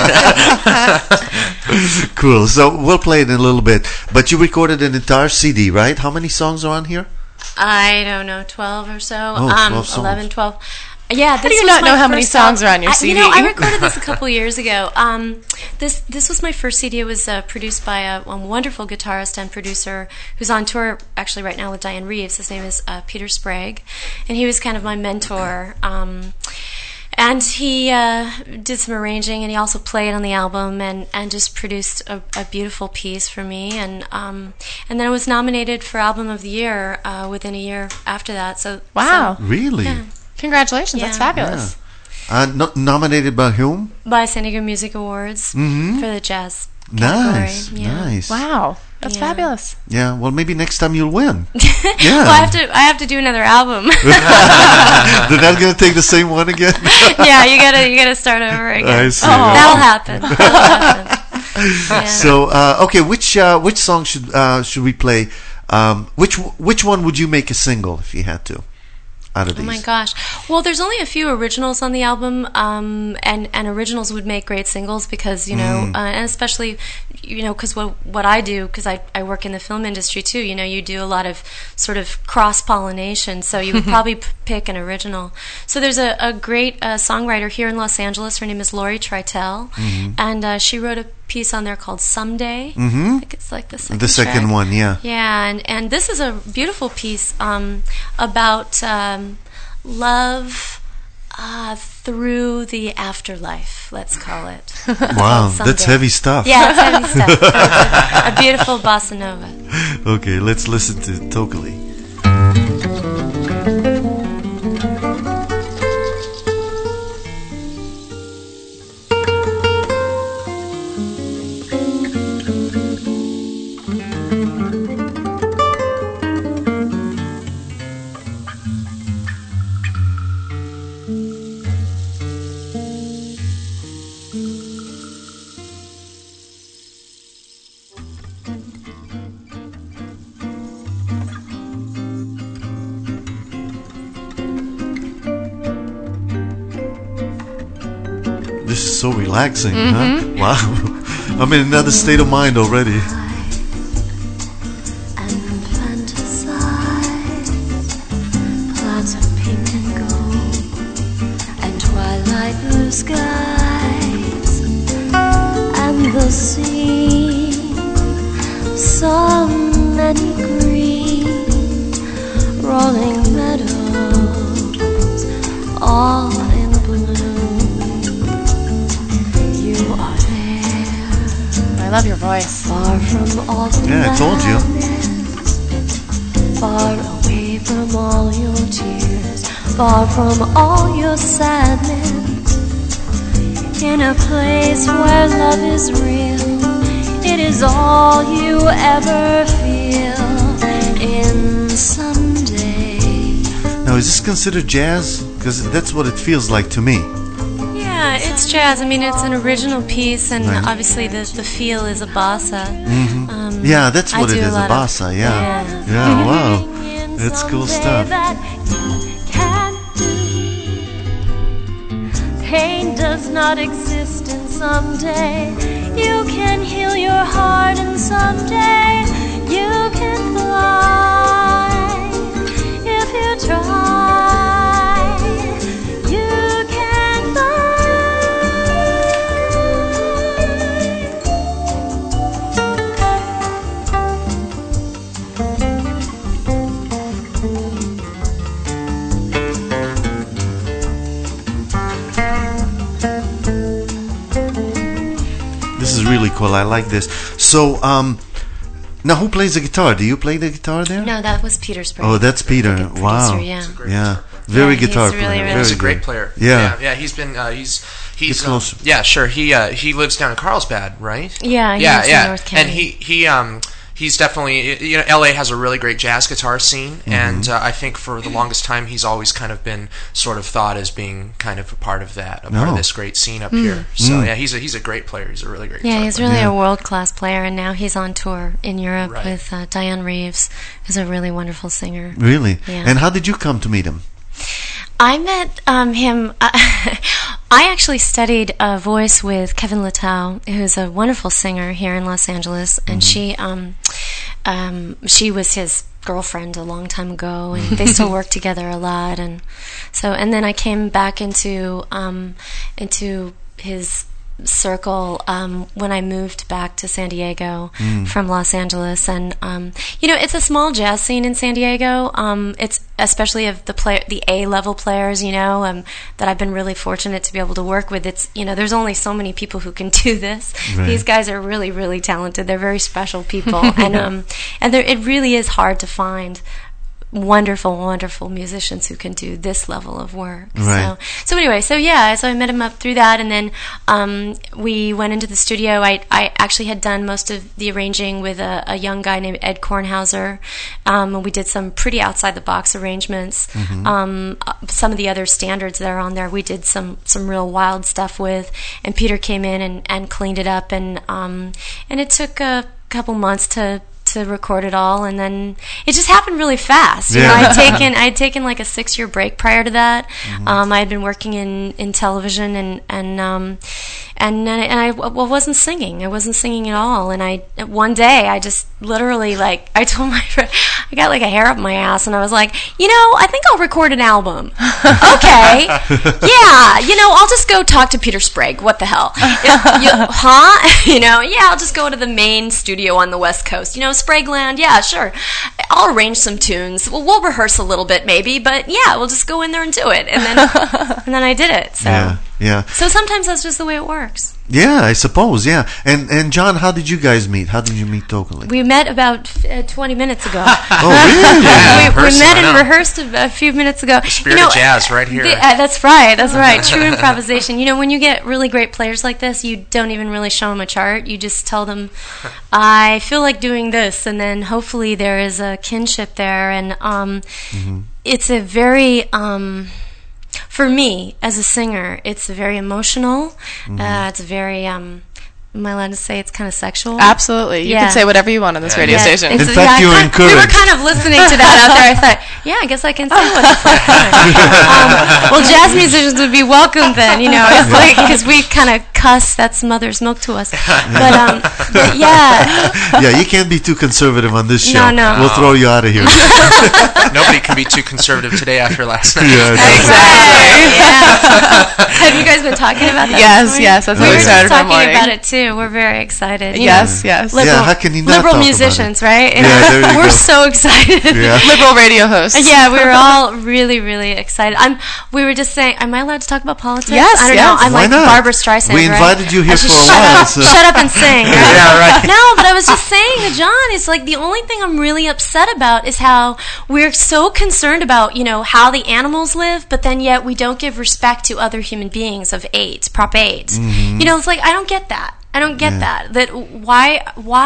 Cool. So we'll play it in a little bit. But you recorded an entire CD, right? How many songs are on here? I don't know, 12 or so. 12 songs. 11, 12. Yeah, How do you not know how many songs are on your CD? I recorded this a couple years ago. This was my first CD. It was produced by a wonderful guitarist and producer who's on tour actually right now with Diane Reeves. His name is Peter Sprague, and he was kind of my mentor. And he did some arranging, and he also played on the album, and just produced a beautiful piece for me, and then it was nominated for Album of the Year within a year after that. So really? Yeah. Congratulations, that's fabulous. Nominated by whom? By San Diego Music Awards for the jazz category. Nice. Wow, that's fabulous. Yeah, well, maybe next time you'll win. Well, I have to do another album. They're not going to take the same one again? Yeah, you gotta start over again. I see. That'll happen. Yeah. So, okay, which song should we play? Which one would you make a single if you had to? Out of these? Oh my gosh! Well, there's only a few originals on the album, and originals would make great singles because, and especially, because what I do, because I work in the film industry too, you do a lot of sort of cross-pollination, so you would probably pick an original. So there's a great songwriter here in Los Angeles. Her name is Lori Treitel, and she wrote a piece on there called Someday. I think it's like the second track. One, yeah. Yeah, and this is a beautiful piece about love through the afterlife, let's call it. Wow, that's heavy stuff. Yeah, it's heavy stuff. A beautiful bossa nova. Okay, let's listen to Tokali. This is so relaxing, huh? Wow. I'm in another state of mind already. Clouds of pink and gold and twilight blue skies and the sea, so many green rolling meadows, all in bloom. I love your voice. Far from all the Yeah, I told you. Far away from all your tears, far from all your sadness. In a place where love is real, it is all you ever feel in someday. Now, is this considered jazz? Because that's what it feels like to me. Yeah, it's jazz. I mean, it's an original piece, and Right. obviously the feel is a bossa. Yeah, that's what I it do is, a bossa, yeah. Yeah, wow. That's cool stuff. Pain does not exist in someday. You can heal your heart in someday. You can fly if you try. You can This is really cool. I like this. So, now who plays the guitar? Do you play the guitar there? No, that was Peter Sprague. Oh, that's Peter. Producer, Wow. yeah. Yeah. Very Yeah, guitar he's really, player. really Very He's a good. great player. Yeah. He's been he's Get closer. yeah, sure. He lives down in Carlsbad, right? Yeah, he lives in North County. And he's definitely, LA has a really great jazz guitar scene, and I think for the longest time he's always kind of been sort of thought as being kind of a part of that, a part of this great scene up here. So yeah, he's a great player. He's a really great. Yeah, guitar he's player. really a world-class player, and now he's on tour in Europe Right. with Diane Reeves, who's a really wonderful singer. Really? Yeah. And how did you come to meet him? I met him. I actually studied voice with Kevin Littau, who's a wonderful singer here in Los Angeles, and she was his girlfriend a long time ago, and they still work together a lot. And then I came back into his circle when I moved back to San Diego from Los Angeles, and it's a small jazz scene in San Diego. It's especially of the A-level players, that I've been really fortunate to be able to work with. It's there's only so many people who can do this. Right. These guys are really, really talented. They're very special people, and it really is hard to find wonderful musicians who can do this level of work. Right. So anyway, so I met him up through that, and then we went into the studio. I actually had done most of the arranging with a young guy named Ed Kornhauser. And we did some pretty outside the box arrangements. Some of the other standards that are on there, we did some real wild stuff with, and Peter came in and cleaned it up, and it took a couple months to to record it all, and then it just happened really fast. You know, I'd taken like a 6-year break prior to that. I had been working in television, and I wasn't singing. I wasn't singing at all. And one day I just literally, like, I told my friend, I got like a hair up my ass, and I was like, I think I'll record an album. Okay, yeah, I'll just go talk to Peter Sprague. What the hell? I'll just go to the main studio on the West Coast. Spragueland. Yeah, sure. I'll arrange some tunes. We'll rehearse a little bit, maybe, but yeah, we'll just go in there and do it. And then I did it. So. Yeah. So sometimes that's just the way it works. Yeah, I suppose. Yeah. And John, how did you guys meet? How did you meet Totally? We met about 20 minutes ago. Oh, really? We met and rehearsed a few minutes ago. The spirit of jazz right here. That's right. True improvisation. When you get really great players like this, you don't even really show them a chart. You just tell them, I feel like doing this, and then hopefully there is a kinship there. And it's a very... for me, as a singer, it's very emotional. It's very, am I allowed to say it's kind of sexual? Absolutely. You can say whatever you want on this radio station. In fact, you're encouraged. We were kind of listening to that out there. I thought, I guess I can say what the fuck. Well, jazz musicians would be welcome then, It's like, because we kind of cuss, that's mother's milk to us. But yeah. Yeah, you can't be too conservative on this show. No. We'll throw you out of here. Nobody can be too conservative today after last night. Yeah, exactly. Have you guys been talking about that? Yes. That's what we started talking about it too. We're very excited. Yes. Liberal, how can you not liberal talk musicians, about it? right? Yeah, there you we're go. so excited. Yeah. Liberal radio hosts. Yeah, we were all really, really excited. We were just saying, am I allowed to talk about politics? Yes, I don't know. I'm Why like not? Barbara Streisand. We invited you here for a while. So. Shut up and sing. Right? Yeah, right. No, but I was just saying to John, it's like the only thing I'm really upset about is how we're so concerned about, how the animals live, but then yet we don't give respect to other human beings of AIDS, Prop AIDS. It's like, I don't get that. I don't get that. That why?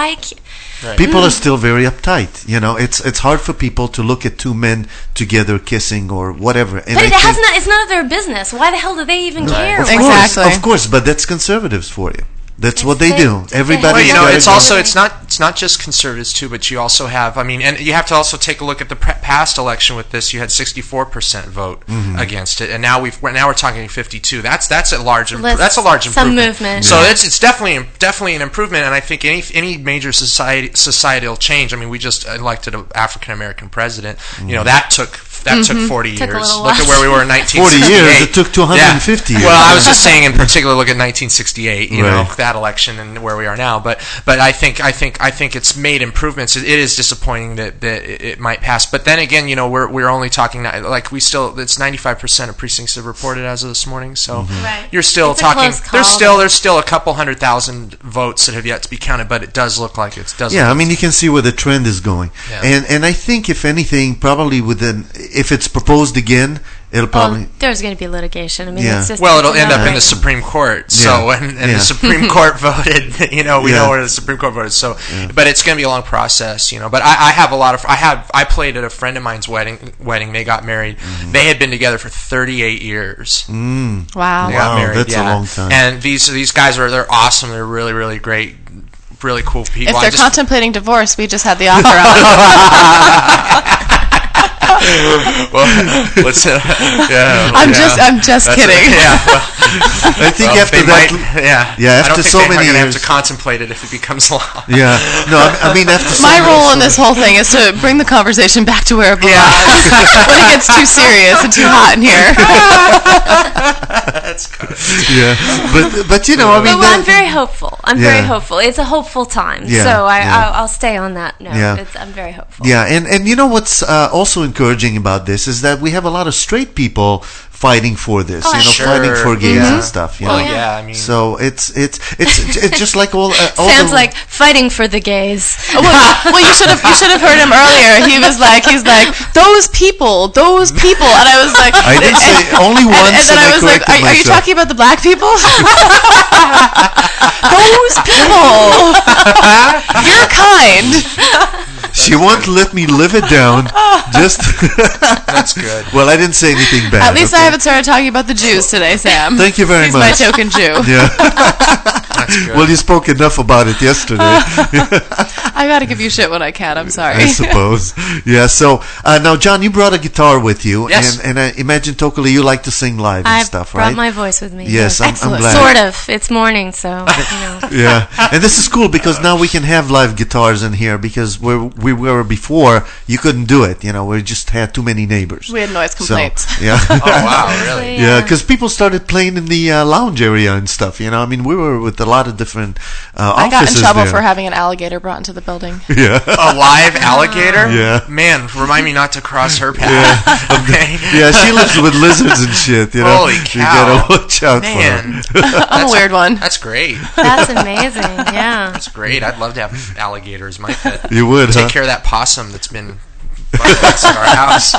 Right. People are still very uptight. It's hard for people to look at two men together kissing or whatever. And but it's none of their business. Why the hell do they even care? Of course, but that's conservatives for you. That's what they do. Everybody. Well, it's also it's not just conservatives too, but you also have. and you have to also take a look at the past election with this. You had 64% vote against it, and now we're talking 52. That's a large improvement. Some movement. So it's definitely an improvement, and I think any major societal change. We just elected an African American president. That took 40 years. Look at where we were in 1968. 40 years. It took 250 years. Well, I was just saying in particular, look at 1968. That election and where we are now. But I think it's made improvements. It is disappointing that it might pass. But then again, we're only talking it's 95% of precincts have reported as of this morning. So you're still talking. There's still a couple 100,000 votes that have yet to be counted. But it does look like it does. Yeah, you can see where the trend is going. Yeah. And I think if anything, probably if it's proposed again, it'll probably... there's going to be litigation. It's just... Well, it'll end up in the Supreme Court. So, and the Supreme Court voted, we know where the Supreme Court voted. So, but it's going to be a long process, But I have a lot of... I played at a friend of mine's wedding. They got married. They had been together for 38 years. Wow. They got married, that's a long time. And these guys they're awesome. They're really, really great. Really cool people. If they're contemplating divorce, we just had the offer on. Well, let's. I'm just kidding. I think after that, after so many years, have to contemplate it if it becomes law. Yeah, no, after my role in this whole thing is to bring the conversation back to where it belongs when it gets too serious and too hot in here. That's good. Yeah, but I'm very hopeful. I'm very hopeful. It's a hopeful time, so I'll stay on that note. Yeah. I'm very hopeful. Yeah, and what's also encouraging about this is that we have a lot of straight people fighting for this, fighting for gays and stuff. So it's just like all. Sounds like fighting for the gays. Well, you should have heard him earlier. He's like those people, and I was like, I didn't say only once. And then I was like, are you talking about the black people? Those people. You're kind. She won't let me live it down. That's good. Well, I didn't say anything bad. At least I haven't started talking about the Jews today, Sam. Thank you very much. He's my token Jew. Yeah. That's good. Well, you spoke enough about it yesterday. I gotta give you shit when I can. I'm sorry. I suppose. Yeah. So now, John, you brought a guitar with you, Yes. and I imagine, Tokely, you like to sing live and I stuff, brought right? my voice with me. Yes, I'm glad. Sort of. It's morning, so, you know. Yeah, and this is cool because now we can have live guitars in here because where we were before, you couldn't do it. You know, we just had too many neighbors. We had noise complaints. So, yeah. Oh, wow, really? Yeah, because people started playing in the lounge area and stuff. You know, I mean, we were with a lot of different I got in offices trouble there. for having an alligator brought into the building. Yeah. A live alligator? Yeah. Man, remind me not to cross her path. Okay. Yeah, she lives with lizards and shit. You know, Holy you cow. gotta watch out Man. for her. I'm a weird one. That's great. That's amazing, yeah. That's great. I'd love to have alligators. My pet. You would, Take huh? care of that possum that's been at our house.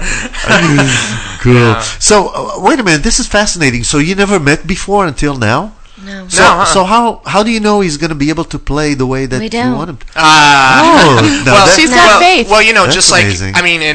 Cool. Yeah. So, wait a minute. This is fascinating. So, you never met before until now? No. So how do you know he's going to be able to play the way that We you don't. want him to? Well, she's got faith. Well, you know, That's just like amazing. I mean,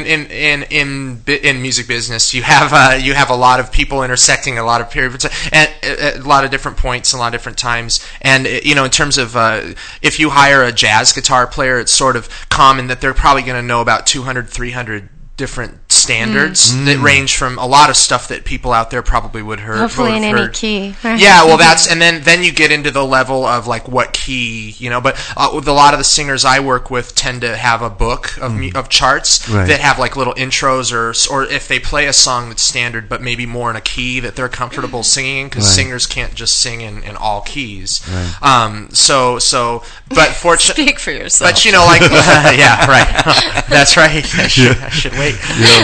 in music business, you have a lot of people intersecting a lot of periods and a lot of different points, and a lot of different times. And you know, in terms of if you hire a jazz guitar player, it's sort of common that they're probably going to know about 200, 300 different standards that range from a lot of stuff that people out there probably would heard. Hopefully in any heard. key. Yeah, well, that's and then you get into the level of like what key, you know. But with a lot of the singers I work with tend to have a book of charts Right. that have like little intros or if they play a song that's standard, but maybe more in a key that they're comfortable singing because Right. singers can't just sing in all keys. Right. But fortunately, Speak for yourself. But you know, like yeah, right. That's right. I should wait.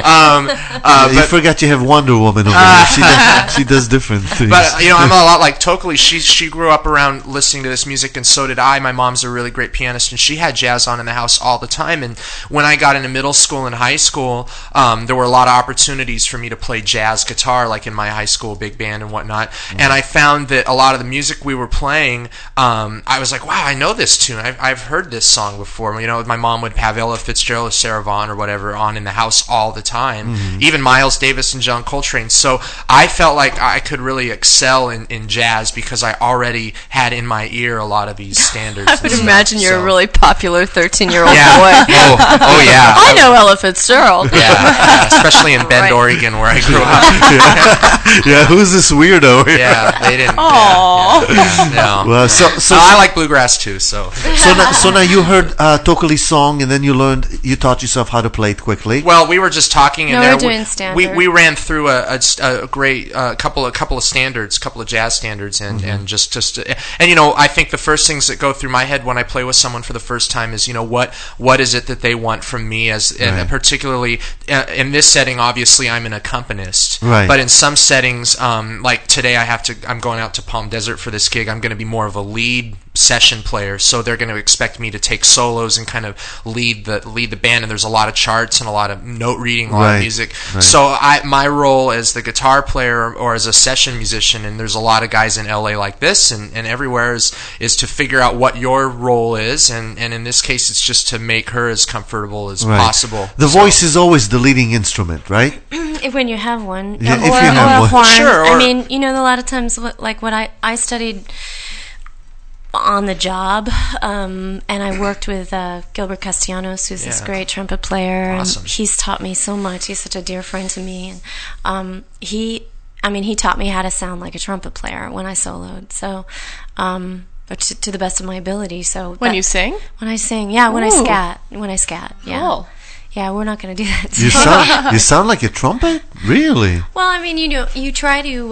You But forgot you have Wonder Woman over here. She does different things. But you know, I'm a lot like Tokely. She grew up around listening to this music, and so did I. My mom's a really great pianist, and she had jazz on in the house all the time. And when I got into middle school and high school, there were a lot of opportunities for me to play jazz guitar, like in my high school big band and whatnot. And I found that a lot of the music we were playing, I was like, wow, I know this tune. I've heard this song before. You know, my mom would have Ella Fitzgerald or Sarah Vaughan or whatever on in the house all the time, even Miles Davis and John Coltrane. So I felt like I could really excel in jazz because I already had in my ear a lot of these standards. I would imagine you're a really popular 13-year-old Yeah. boy. Oh yeah. I know Ella Fitzgerald. Yeah, especially in Bend, Oregon, where I grew up. Yeah, who's this weirdo? Yeah, they didn't. Aww. No. Well, so I like bluegrass too. So now you heard Tokely's song, and then you taught yourself how to play it quickly. Well, we were just talking, and No, there we're doing standard. we ran through a great couple of standards, couple of jazz standards, and just and you know, I think the first things that go through my head when I play with someone for the first time is, you know, what is it that they want from me, and particularly in this setting. Obviously, I'm an accompanist, Right. But in some settings, like today, I'm going out to Palm Desert for this gig. I'm going to be more of a lead session player, so they're going to expect me to take solos and kind of lead the band, and there's a lot of charts and a lot of note reading, a lot of music. Right. So my role as the guitar player or as a session musician, and there's a lot of guys in LA like this and everywhere, is to figure out what your role is, and in this case it's just to make her as comfortable as possible. The voice is always the leading instrument, right? When you have one, Yeah, if or, you or have a one. horn. Sure, I or- mean, you know, a lot of times, what I studied on the job, and I worked with Gilbert Castellanos, who's this great trumpet player. Awesome. And he's taught me so much. He's such a dear friend to me, and he taught me how to sound like a trumpet player when I soloed. So, but to the best of my ability. So When you sing? When I sing, yeah. When I Ooh. scat, yeah. Cool. Yeah, we're not going to do that. You sound like a trumpet, really. Well, I mean, you know, you try to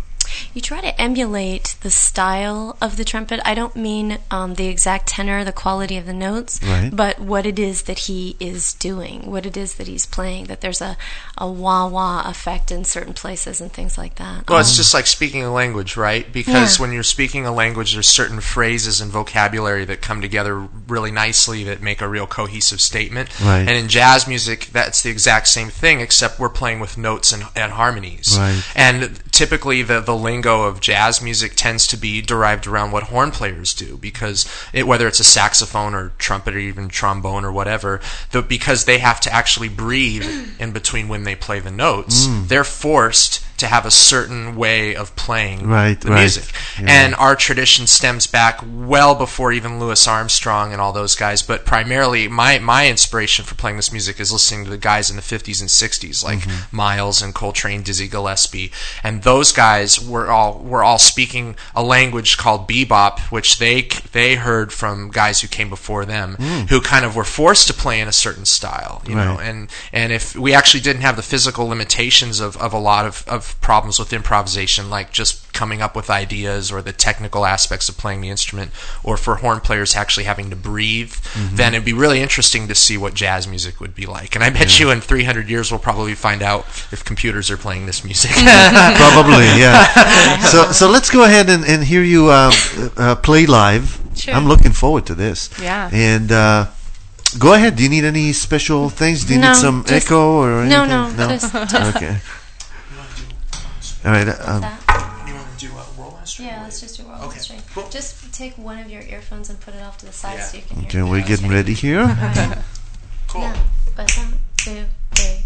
emulate the style of the trumpet. I don't mean the exact tenor, the quality of the notes, Right. but what it is that he is doing, what it is that he's playing, that there's a wah-wah effect in certain places and things like that. Well, it's just like speaking a language, right? Because Yeah. when you're speaking a language, there's certain phrases and vocabulary that come together really nicely that make a real cohesive statement. Right. And in jazz music, that's the exact same thing, except we're playing with notes and harmonies. Right. And typically the lingo of jazz music tends to be derived around what horn players do, because whether it's a saxophone or trumpet or even trombone or whatever, because they have to actually breathe in between when they play the notes, they're forced to have a certain way of playing Right, the right. music. Yeah. And our tradition stems back well before even Louis Armstrong and all those guys, but primarily my inspiration for playing this music is listening to the guys in the 50s and 60s, like Miles and Coltrane, Dizzy Gillespie, and those guys were all speaking a language called bebop, which they heard from guys who came before them, who kind of were forced to play in a certain style, you know, Right. and if we actually didn't have the physical limitations of a lot of problems with improvisation, like just coming up with ideas or the technical aspects of playing the instrument, or for horn players actually having to breathe, then it'd be really interesting to see what jazz music would be like. And I bet you in 300 years we'll probably find out if computers are playing this music. Probably, yeah. So let's go ahead and hear you play live. Sure. I'm looking forward to this. Yeah. And go ahead. Do you need any special things? Do you No, need some just- echo or anything? no, just- Okay. All right. Yeah, let's just do roll string. Just take one of your earphones and put it off to the side so you can hear. Okay, we're getting ready here. Cool. Now, but 1, 2, 3.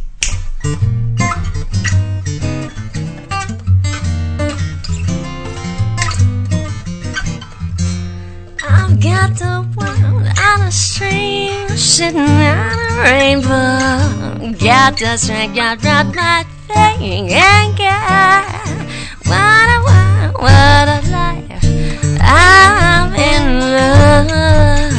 I've got the world on a string, sitting on a rainbow. Got the string, got my thing, and got what a world, what a life. I'm in love.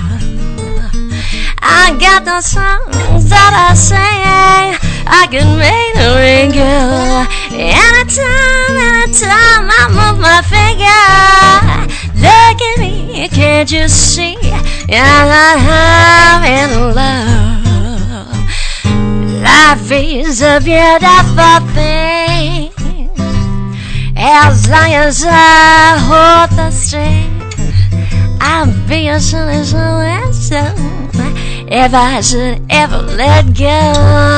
I got the songs that I sing, I can make the ring go. Anytime I move my finger, look at me, can't you see? I'm in love. Life is a beautiful thing, as long as I hold the string. I'll be a silly so if I should ever let go.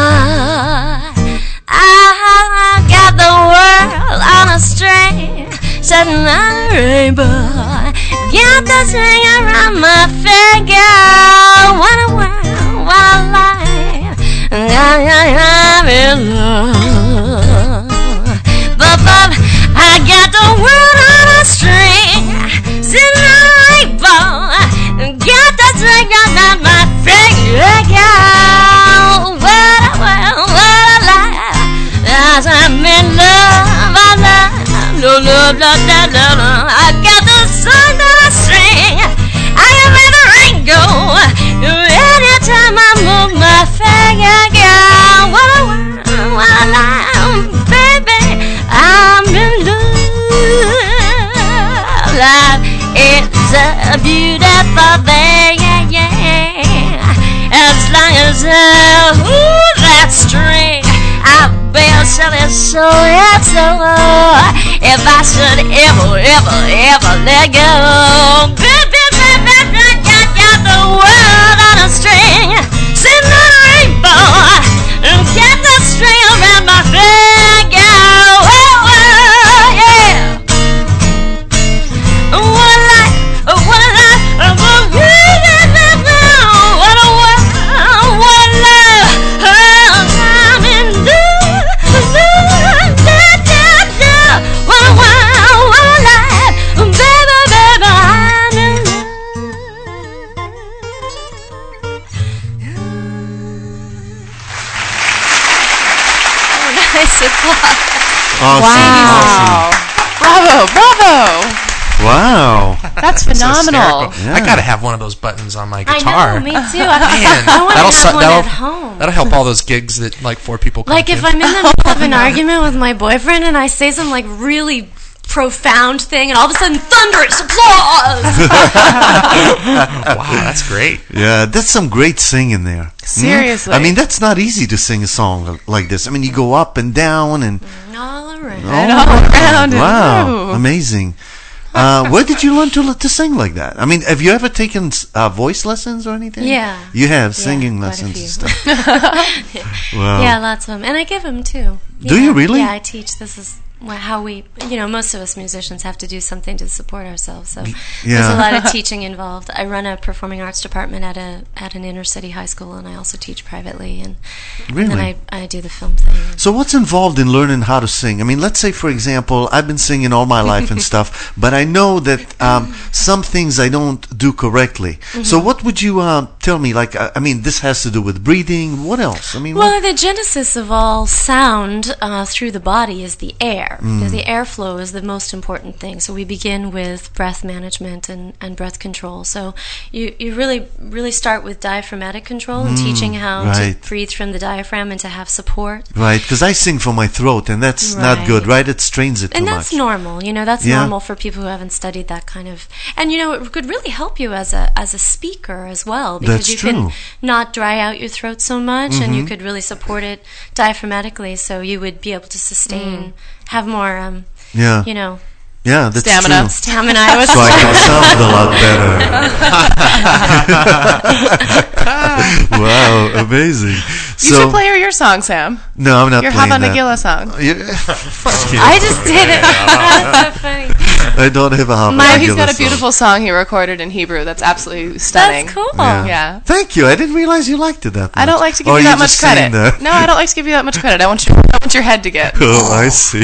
I got the world on a string, sitting on a rainbow. Got the string around my finger. What a world, what a life. I'm in love. But I got the world on a string, sitting on a rainbow. Got the string around my finger. What a world, what a life. As I'm in love, I love, love. I got the sun on a string, I can let the rain go. Anytime I move my finger, girl, what a world, what a life, baby, I'm in love. Life is a beautiful thing, as long as I hold that string, I'll be a silly so if I should ever let go. Baby, got the world on a string, sitting on a rainbow, got the string around my finger. Oh, yeah. What a life, what a life, what a world, what a love. I'm in love, what a world, what a life, baby, I'm in love. Nice applause. Awesome. Bravo. Wow. That's phenomenal. hysterical. I gotta have one of those buttons on my guitar. I know, me too. Man, I want to have one at home. That'll help all those gigs that like 4 people come Like to. if I'm in the middle of an argument with my boyfriend and I say some like really profound thing and all of a sudden thunderous applause. Wow, that's great. Yeah, that's some great singing there. Seriously. I mean, that's not easy to sing a song like this. I mean, you go up and down and all around. And all around. Wow, Ooh. amazing. Where did you learn to sing like that? I mean, have you ever taken voice lessons or anything? Yeah. You have Yeah, singing quite a lessons few. and stuff. Wow. Yeah, lots of them. And I give them too. Do you really? Yeah, I teach. This is how we, most of us musicians have to do something to support ourselves. So Yeah. there's a lot of teaching involved. I run a performing arts department at an inner city high school, and I also teach privately, and Really? then I do the film thing. So what's involved in learning how to sing? I mean, let's say, for example, I've been singing all my life and stuff, but I know that some things I don't do correctly. So what would you tell me? Like, I mean, this has to do with breathing. What else? I mean, Well, the genesis of all sound through the body is the air. Because the airflow is the most important thing. So we begin with breath management and breath control. So you really start with diaphragmatic control and teaching how right. to breathe from the diaphragm and to have support. right, because I sing from my throat, and that's not good, right? It strains it too And much. that's normal. That's Yeah. normal for people who haven't studied that kind of. And it could really help you as a speaker as well, because That's you true. can not dry out your throat so much, and you could really support it diaphragmatically, so you would be able to sustain, have more. Yeah. Yeah, that's Stamina. true. Stamina. I was So I can sound a lot better. Wow, amazing. You should play her your song, Sam. No, I'm not Your playing Hava that. Nagila song. Fuck you. I just did it. That's so funny. I don't have a Hava No, he's Nagila got a song. beautiful song he recorded in Hebrew that's absolutely stunning. That's cool. Yeah. Thank you. I didn't realize you liked it that much. I don't like to give Or you you that much just saying credit. that? No, I don't like to give you that much credit. I want your head to get. Oh, I see.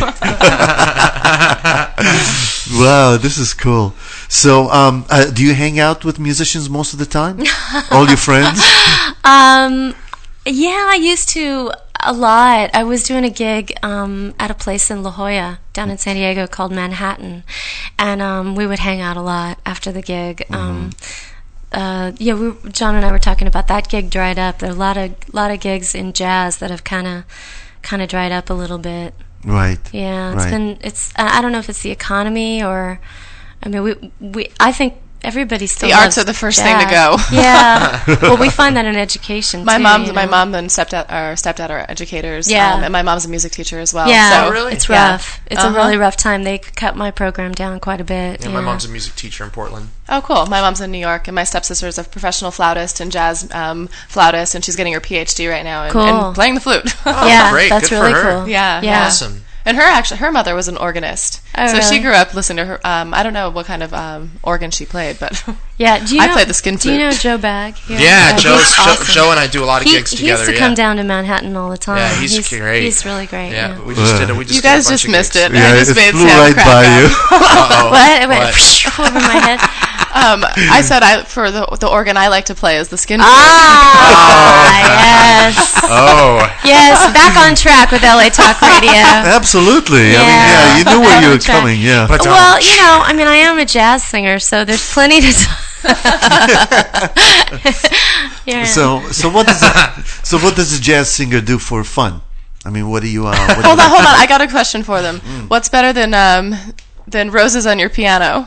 Wow, this is cool. So, do you hang out with musicians most of the time? All your friends? Yeah, I used to a lot. I was doing a gig at a place in La Jolla, down in San Diego, called Manhattan, and we would hang out a lot after the gig. John and I were talking about that gig dried up. There are a lot of gigs in jazz that have kind of dried up a little bit. Right. Yeah, right. I don't know if it's the economy or, I mean, I think everybody still The loves arts are the first jazz. thing to go. Yeah. Well, we find that in education My too, mom and stepdad are educators. Yeah. And my mom's a music teacher as well. Yeah, So, really? it's Yeah. rough. It's a really rough time. They cut my program down quite a bit. Yeah, my mom's a music teacher in Portland. Oh, cool. My mom's in New York, and my stepsister's a professional flautist and jazz flautist, and she's getting her PhD right now and, Cool. and playing the flute. Yeah, great. that's Good for really her. cool. Yeah. Yeah. Awesome. And her mother was an organist. Oh, so really? she grew up listening to her. I don't know what kind of organ she played, but Yeah, do you I know, played the skin Do you flute. know Joe Bagg? Yeah, he's Joe awesome. and I do a lot of gigs He together. used to come down to Manhattan all the time. Yeah, he's great. He's really great. Yeah, Yeah. we just did it. We just You did a guys bunch just of missed gigs. it. Yeah, I just it made flew Sam right crack by up. you. What? It went What? over my head. I said for the organ I like to play is the skin flute. Yes. Oh. Yes, back on track with LA Talk Radio. Absolutely. I mean, Yeah. you knew where Back you on were track. coming. Yeah. But Well, I mean, I am a jazz singer, so there's plenty to talk. Yeah. So what does a jazz singer do for fun? I mean, what do you? Hold on. I got a question for them. What's better than roses on your piano?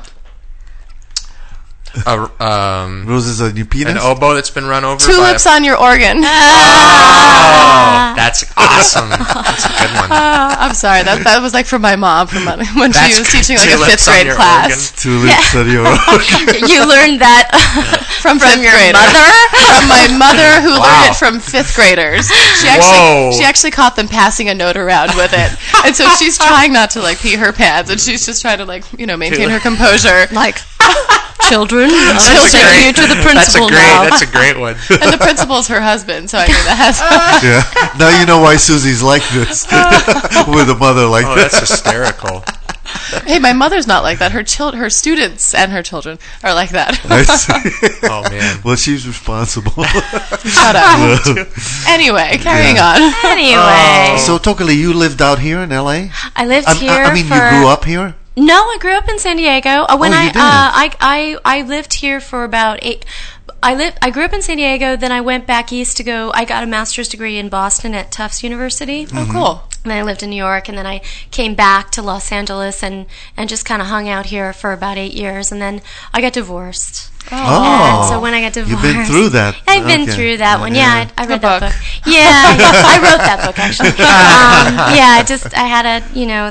Roses on your penis? An oboe that's been run over Tulips on your organ. Oh, that's awesome. That's a good one. I'm sorry. That was like from my mom when she That's was teaching like a tulips 5th on grade your class. Tulips on your organ. You learned that From your grader. mother? From my mother, who Wow. learned it from 5th graders. Whoa. She actually caught them passing a note around with it, and so she's trying not to like pee her pants, and she's just trying to maintain her composure. Like, children, That's I'll a take great- you to the principal now. That's a great one. And the principal's her husband, so I mean that has. Yeah. Now you know why Susie's like this with a mother like Oh, that. that's hysterical. Hey, my mother's not like that. Her students and her children are like that. I see. Oh man. Well, she's responsible. Shut up. Anyway, carrying on. Anyway. So, Tokali, you lived out here in L.A.? I lived here I mean, for... you grew up here? No, I grew up in San Diego. When Oh, you did? I lived here for about 8. I grew up in San Diego. Then I went back east to go. I got a master's degree in Boston at Tufts University. Oh, cool. And then I lived in New York, and then I came back to Los Angeles and just kind of hung out here for about 8 years, and then I got divorced. And so when I got divorced, You've been through that. I've been Okay. through that one. Yeah, I read The that book. book. Yeah, I wrote that book actually. I had a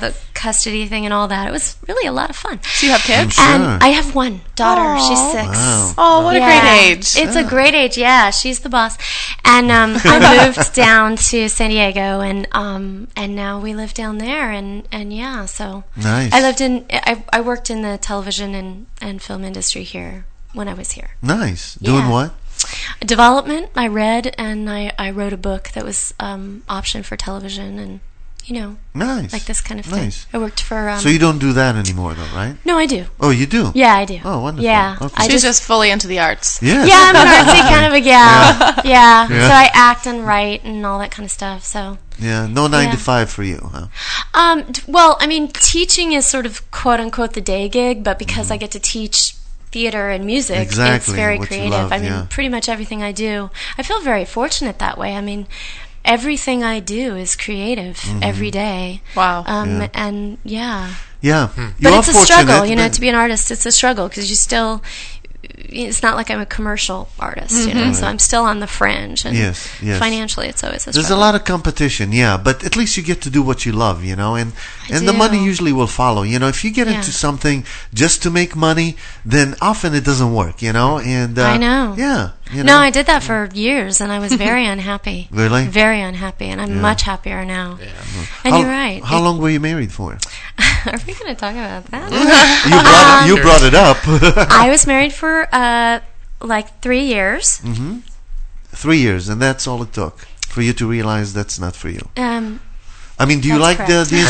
custody thing and all that. It was really a lot of fun. Do you have kids? And I have one daughter. She's 6. Wow. Oh, what a great age. It's a great age, yeah. She's the boss. And I moved down to San Diego, and now we live down there, and yeah, so. Nice. I worked in the television and film industry here when I was here. Nice. Doing what? Development. I read, and I wrote a book that was optioned for television, and nice, like this kind of thing. Nice. I worked for. So you don't do that anymore, though, right? No, I do. Oh, you do? Yeah, I do. Oh, wonderful. Yeah, Okay. She's just fully into the arts. Yeah. Yeah, I'm an artsy kind of a gal. Yeah. Yeah. So I act and write and all that kind of stuff. So. Yeah, no 9 to 5 for you, huh? Well, I mean, teaching is sort of quote unquote the day gig, but because I get to teach theater and music, Exactly, it's very what you creative. love, I mean, yeah. pretty much everything I do, I feel very fortunate that way. I mean, everything I do is creative every day. Wow. Yeah. And yeah. Yeah. You But are it's a fortunate, struggle, but- to be an artist, it's a struggle because you still, it's not like I'm a commercial artist, so I'm still on the fringe. And Yes. financially, it's always a There's struggle. a lot of competition, yeah, but at least you get to do what you love, and the do. money usually will follow. If you get Yeah. into something just to make money, then often it doesn't work, and I know. Yeah. No, I did that for years, and I was very unhappy. Really? Very unhappy, and I'm Yeah. much happier now. And How- you're right. How long were you married for? Are we going to talk about that? You brought it up. I was married for like 3 years. 3 years, and that's all it took for you to realize that's not for you. I mean, do you That's like correct. the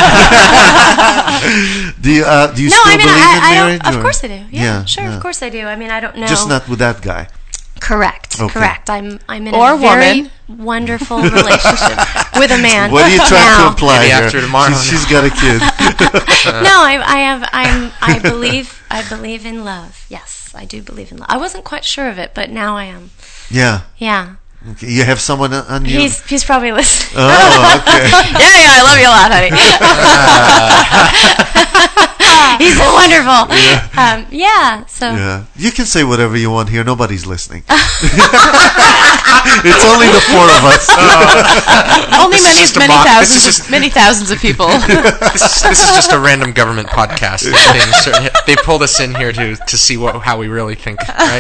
do you No, still I mean, believe in I marriage? don't. Of or- course I do. Yeah, sure. yeah. Of course I do. I mean, I don't know. Just not with that guy. Correct. Okay. Correct. I'm in Or a very woman. wonderful relationship with a man. What are you trying to now. imply Maybe here? after tomorrow. She's got a kid. No, I believe in love. Yes, I do believe in love. I wasn't quite sure of it, but now I am. Yeah. Yeah. Okay. You have someone on you. He's probably listening. Oh, okay. Yeah, I love you a lot, honey. He's so wonderful. Yeah. So. Yeah. You can say whatever you want here. Nobody's listening. It's only the four of us. Only This is just a mock- this is just- many thousands of people. This is just a random government podcast. They pulled us in here to see how we really think, right?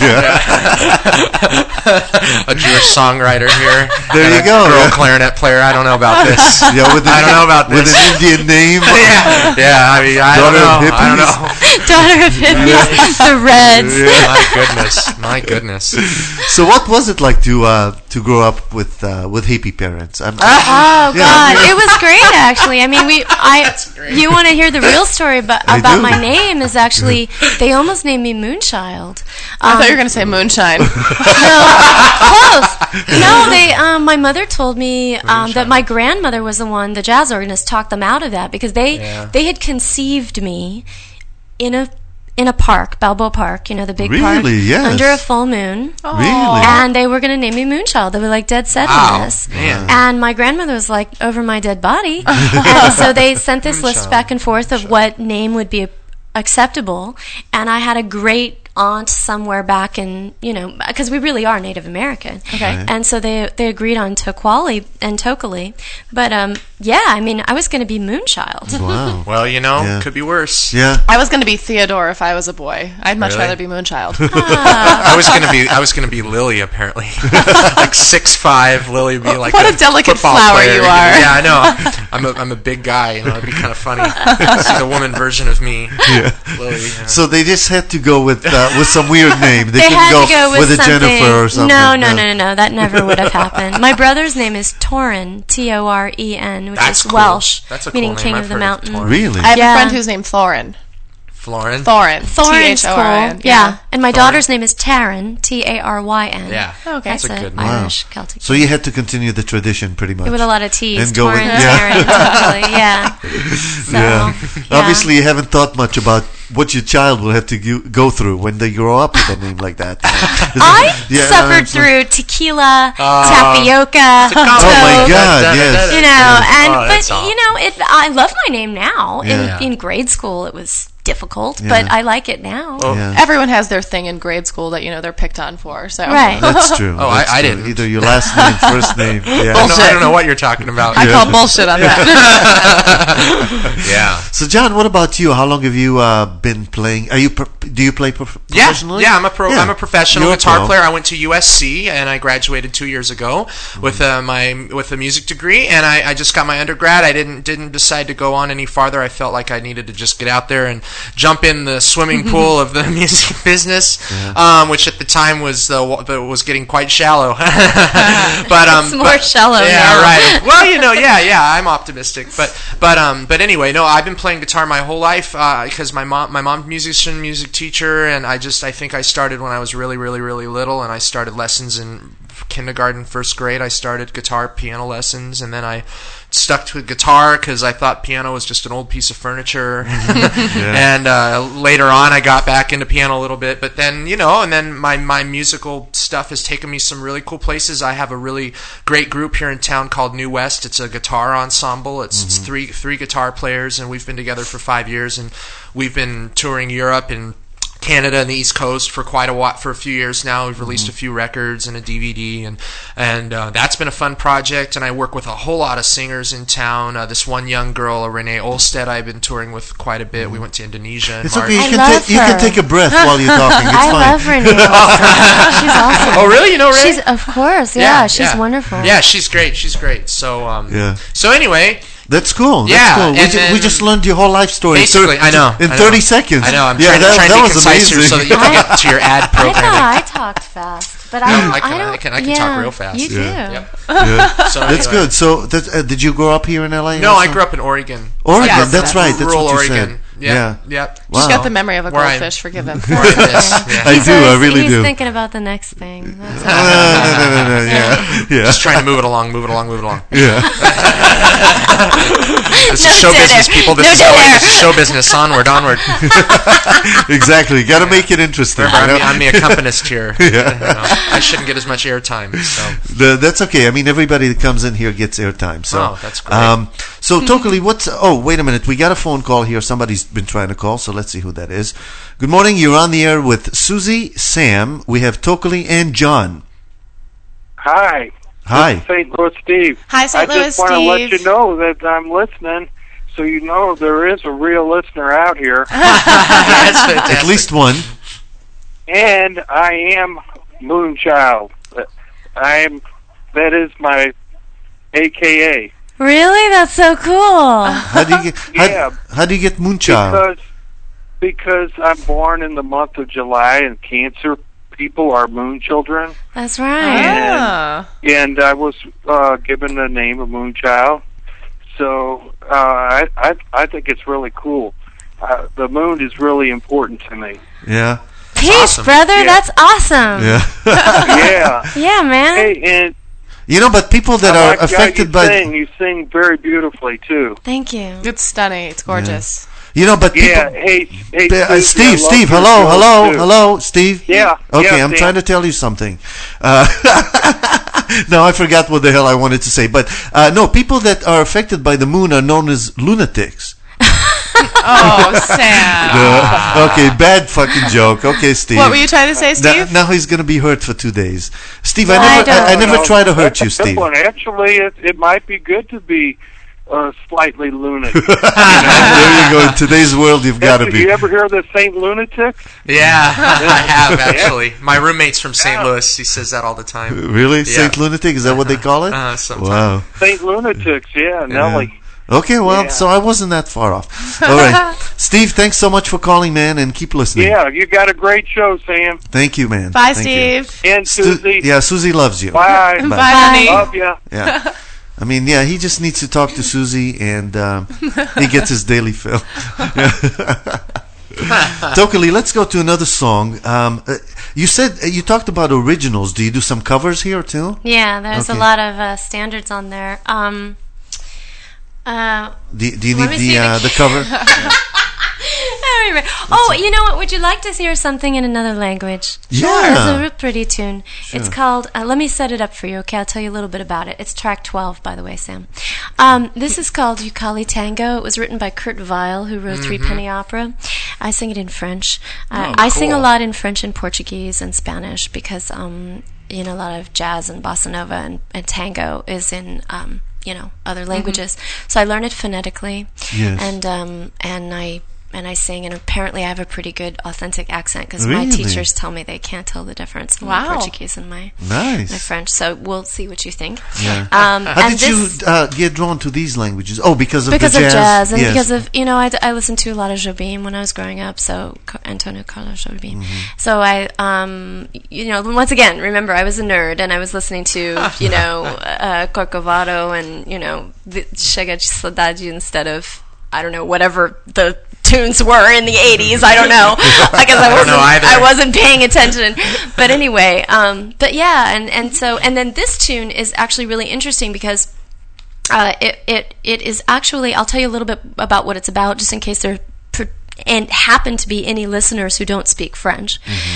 A Jewish songwriter here. There and you a go. Girl Yeah. clarinet player. I don't know about this. Yeah, I don't know about this. With an Indian name. Yeah. I mean, I don't Daughter know. of hippies. I don't know. Daughter of hippies, the Reds. My goodness. So, what was it like to grow up with hippie parents? Oh God, it was great actually. I mean, you want to hear the real story about I do. my name? Is actually they almost named me Moonchild. I thought you were going to say moonshine. Close. No, my mother told me that my grandmother was the jazz organist, talked them out of that because they had conceived me in a park, Balboa Park, the big park, Really? Yes. under a full moon. Really? And they were going to name me Moonchild. They were like dead set on this. Man. And my grandmother was like over my dead body. And so they sent this list back and forth of what name would be acceptable. And I had a great aunt somewhere back in, because we really are Native American. Okay. Right. And so they agreed on Toquali and Tokali. But I mean, I was going to be Moonchild. Wow. Well, Yeah. could be worse. Yeah. I was going to be Theodore if I was a boy. I'd much Really? rather be Moonchild. I was gonna be Lily apparently. Like 6'5", Lily would be like What a delicate football flower player. you are. Yeah, I know. I'm a big guy. It'd be kind of funny. See the woman version of me. Yeah. Lily. Yeah. So they just had to go with some weird name. They, They couldn't had go, to go with a something. Jennifer or something. No. That never would have happened. My brother's name is Toren, Toren, which That's is cool. Welsh, That's a cool meaning name. King I've of the heard of Mountain. Toren. Really? I have Yeah. a friend who's named Thorin. Florin. Thorin. Thorin's cool. Thorin. Yeah. And my daughter's name is Taryn, Taryn. Yeah. Okay. That's That's a an good name. Irish Celtic. So you had to continue the tradition pretty much. With a lot of T's. And go with- Torin, yeah. Taryn, actually. Yeah. So, Yeah. Obviously, you haven't thought much about what your child will have to go through when they grow up with a name like that. I Yeah, suffered it's like- through tequila, tapioca, Oh my God! Yes. but I love my name now. Yeah. In grade school, it was difficult, Yeah. but I like it now. Yeah. Everyone has their thing in grade school that they're picked on for. So Right. That's true. Oh, That's I true. didn't. Either your last name, first name. Yeah. I don't know what you're talking about. I call bullshit on that. So, John, what about you? How long have you been playing? Do you play professionally? Yeah, I'm a pro. Yeah. I'm a professional You're a guitar pro. player. I went to USC and I graduated 2 years ago with a music degree, and I just got my undergrad. I didn't decide to go on any farther. I felt like I needed to just get out there and jump in the swimming pool of the music business, which at the time was getting quite shallow. But It's more shallow yeah, now. right. Well, I'm optimistic, but anyway, no, I've been playing guitar my whole life because my mom's musician, music teacher, and I think I started when I was really, really, really little, and I started lessons in kindergarten, first grade. I started guitar, piano lessons, and then I stuck to guitar because I thought piano was just an old piece of furniture. And later on, I got back into piano a little bit, but then my musical stuff has taken me some really cool places. I have a really great group here in town called New West. It's a guitar ensemble. It's three guitar players, and we've been together for 5 years, and we've been touring Europe and Canada and the East Coast for quite a while, for a few years now. We've released a few records and a DVD, and that's been a fun project. And I work with a whole lot of singers in town. This one young girl, Renee Olstead, I've been touring with quite a bit. We went to Indonesia in It's March. okay. You can take a breath while you're talking. It's I fine. love Renee Olstead. She's awesome. Oh, really? You know Renee? She's, of course, yeah. She's wonderful. Yeah, she's great. She's great. So, Yeah. So anyway. That's cool. Yeah, That's cool. and We just learned your whole life story. Basically, I know. In 30 seconds. I know. I'm Yeah, trying to be was concise here amazing. so that you can get to your ad I programming. thought I talked fast, but No, I I can talk real fast. You do. Yep. Yeah. So That's anyway. good. So, did you grow up here in LA? No, also? I grew up in Oregon. Oregon, Yeah, that's right. That's rural what you Oregon. said. Yeah. Yeah. Yep. Wow. She's got the memory of a Where I'm- goldfish. Forgive him. Where I miss, yeah. I do. I really he's do. thinking about the next thing. That's No. Yeah. Just trying to move it along. Yeah. This No is show dinner. business, people. This No is going. dinner. This is show business. Onward. Exactly. Got to make it interesting. Remember, you know? I'm the accompanist here. Yeah. You know, I shouldn't get as much airtime. So. That's okay. I mean, everybody that comes in here gets airtime. So, Oh, that's great. So, Tokely, wait a minute. We got a phone call here. Somebody's been trying to call, so let's see who that is. Good morning. You're on the air with Susie, Sam. We have Tokely and John. Hi. Hi. This is St. Louis Steve. Hi, St. I Louis just want to let Steve. you know that I'm listening, so you know there is a real listener out here. That's fantastic. At least one. And I am Moonchild. That is my AKA. Really? That's so cool. How do you get? How do you get Moonchild? Because I'm born in the month of July, and Cancer people are moon children. That's right. And I was given the name of Moonchild. So I think it's really cool. The moon is really important to me. Yeah. Peace, awesome. brother. Yeah. That's awesome. Yeah. Yeah. Yeah, man. Hey, and You know, but people that I are like how affected by. you sing very beautifully too. Thank you. It's stunning. It's gorgeous. You know, but people. Yeah. Hey, Susie, I Steve, love your hello, show, too. hello, Steve. Yeah. Okay, yeah, I'm Sam. trying to tell you something. No, I forgot what the hell I wanted to say. But no, people that are affected by the moon are known as lunatics. Oh, Sam. Okay, bad fucking joke. Okay, Steve. What were you trying to say, Steve? Now he's going to be hurt for 2 days. Steve, I I never No, try to hurt that's you, a good Steve. one. Actually, it might be good to be slightly lunatic. There you go. In today's world, you've got to Did be. you ever hear of the Saint Lunatic? Yeah, I have actually. My roommate's from St. Louis. He says that all the time. Really? Yeah. Saint Lunatic? Is that what they call it? Sometimes. Wow. Saint Lunatics, yeah, Nelly. Okay, well, Yeah. so I wasn't that far off. All right. Steve, thanks so much for calling, man, and keep listening. Yeah, you got a great show, Sam. Thank you, man. Bye, Thank you. Steve. And Susie. Yeah, Susie loves you. Bye. Bye, honey. Love ya. Yeah. I mean, yeah, he just needs to talk to Susie, and he gets his daily fill. Tokely, let's go to another song. You said you talked about originals. Do you do some covers here too? Yeah, there's Okay. a lot of standards on there. Do you Let need me see the cover? Anyway. Oh, you know what? Would you like to hear something in another language? Yeah. It's a real pretty tune. Sure. It's called, let me set it up for you, okay? I'll tell you a little bit about it. It's track 12, by the way, Sam. This is called Yukali Tango. It was written by Kurt Weill, who wrote Three Penny Opera. I sing it in French. I sing a lot in French and Portuguese and Spanish because, a lot of jazz and bossa nova and tango is in other languages. So I learn it phonetically. Yes. And I sing, and apparently I have a pretty good authentic accent because Really? my teachers tell me they can't tell the difference in my Portuguese and my French. So we'll see what you think. Yeah. How did you get drawn to these languages? Oh, because of because the of jazz and Yes. because of I listened to a lot of Jobim when I was growing up. So Antonio Carlos Jobim. So I once again, remember I was a nerd and I was listening to Corcovado and the Chega de Saudade instead of I don't know whatever the tunes were in the 80s. I don't know. I guess I wasn't paying attention. But anyway, but yeah, and then this tune is actually really interesting because it is actually, I'll tell you a little bit about what it's about just in case there and happen to be any listeners who don't speak French.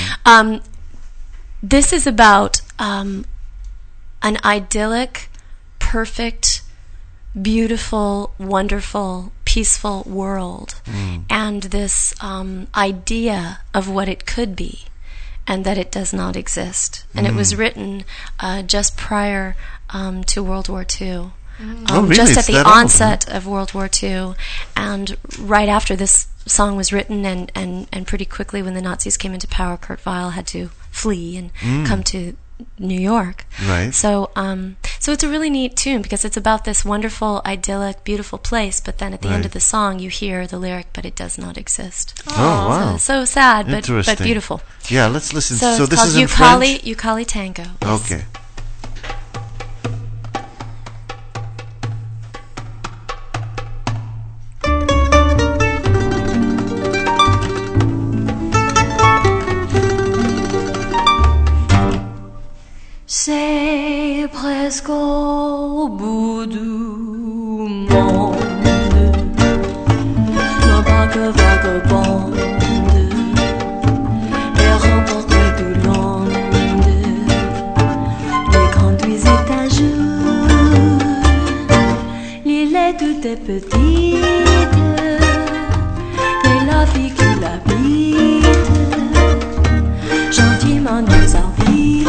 This is about an idyllic, perfect, beautiful, wonderful, peaceful world, and this idea of what it could be, and that it does not exist. And it was written just prior to World War II. Really? Just at It's the that old, onset of World War II, and right after this song was written, and pretty quickly when the Nazis came into power, Kurt Weill had to flee and come to New York. Right. So so it's a really neat tune because it's about this wonderful, idyllic, beautiful place, but then at the end of the song you hear the lyric, but it does not exist. Oh, wow. So sad, but Interesting. beautiful. Yeah, let's listen. So, So it's this called is in French? Ucali Tango. Yes. Okay. C'est presque au bout du monde, ma barque vagabonde est remportée du monde, lui conduisait un jour, l'île est toute petite, et la fille qui l'habite, gentiment nous invite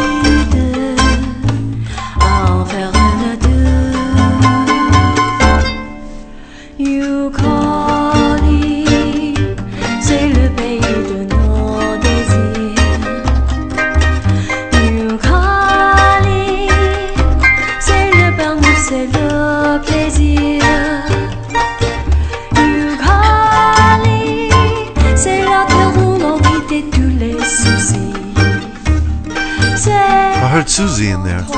en faire un adieu. Ucali, c'est le pays de nos désirs. Ucali, c'est le bonheur, c'est le plaisir. Ucali, c'est la terre où l'on quitte tous les soucis. I heard Susie in there.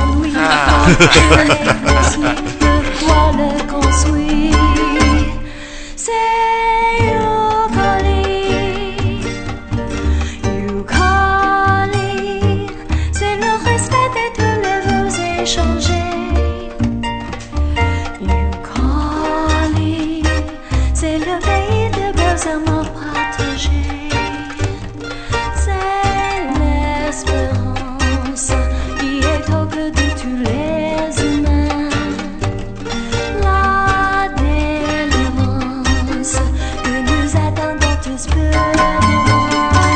C'est le respect de tous les vœux échangés. Ucali, c'est le pays de beaux amours partagés. C'est l'espérance qui est au cœur de tous les humains. La délivrance que nous attendons tous peu devant.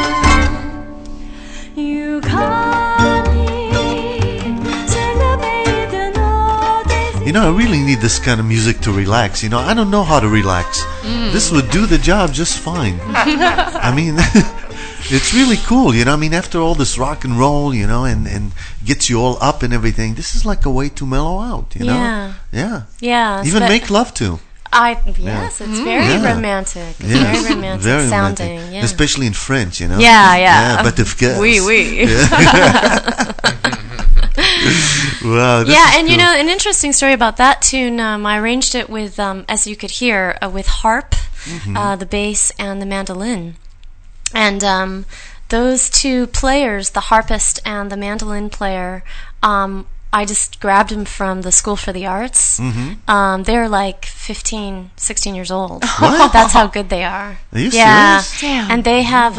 Ucali, c'est le pays de nos désirs. You know, I really need this kind of music to relax. You know, I don't know how to relax. This would do the job just fine. I mean, it's really cool, you know. I mean, after all this rock and roll, you know, and gets you all up and everything, this is like a way to mellow out, you know? Yeah. Yeah. Even but- make love to. Yes, it's very romantic. It's Yes, very romantic very sounding. romantic. Yeah. Especially in French, you know? Yeah. But of course. Oui. Yeah. Wow. This Yeah, is and you cool. know, an interesting story about that tune, I arranged it with, as you could hear, with harp, the bass, and the mandolin. And those two players, the harpist and the mandolin player, I just grabbed them from the School for the Arts. They're like 15, 16 years old. What? That's how good they are. Are you Yeah. serious? Damn. And they have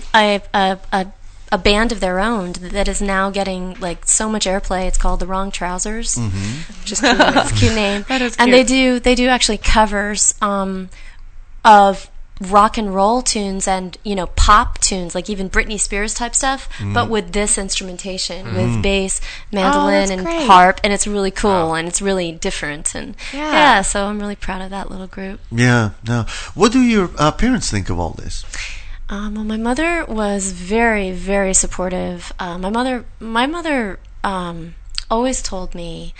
a band of their own that is now getting like so much airplay. It's called The Wrong Trousers. Just cute. It's a cute name. That is And cute. they do actually covers of rock and roll tunes and pop tunes, like even Britney Spears type stuff, but with this instrumentation, with bass, mandolin, and great. harp, and it's really cool and it's really different. And so I'm really proud of that little group. Yeah. Now, what do your parents think of all this? Well, my mother was very, very supportive. My mother always told me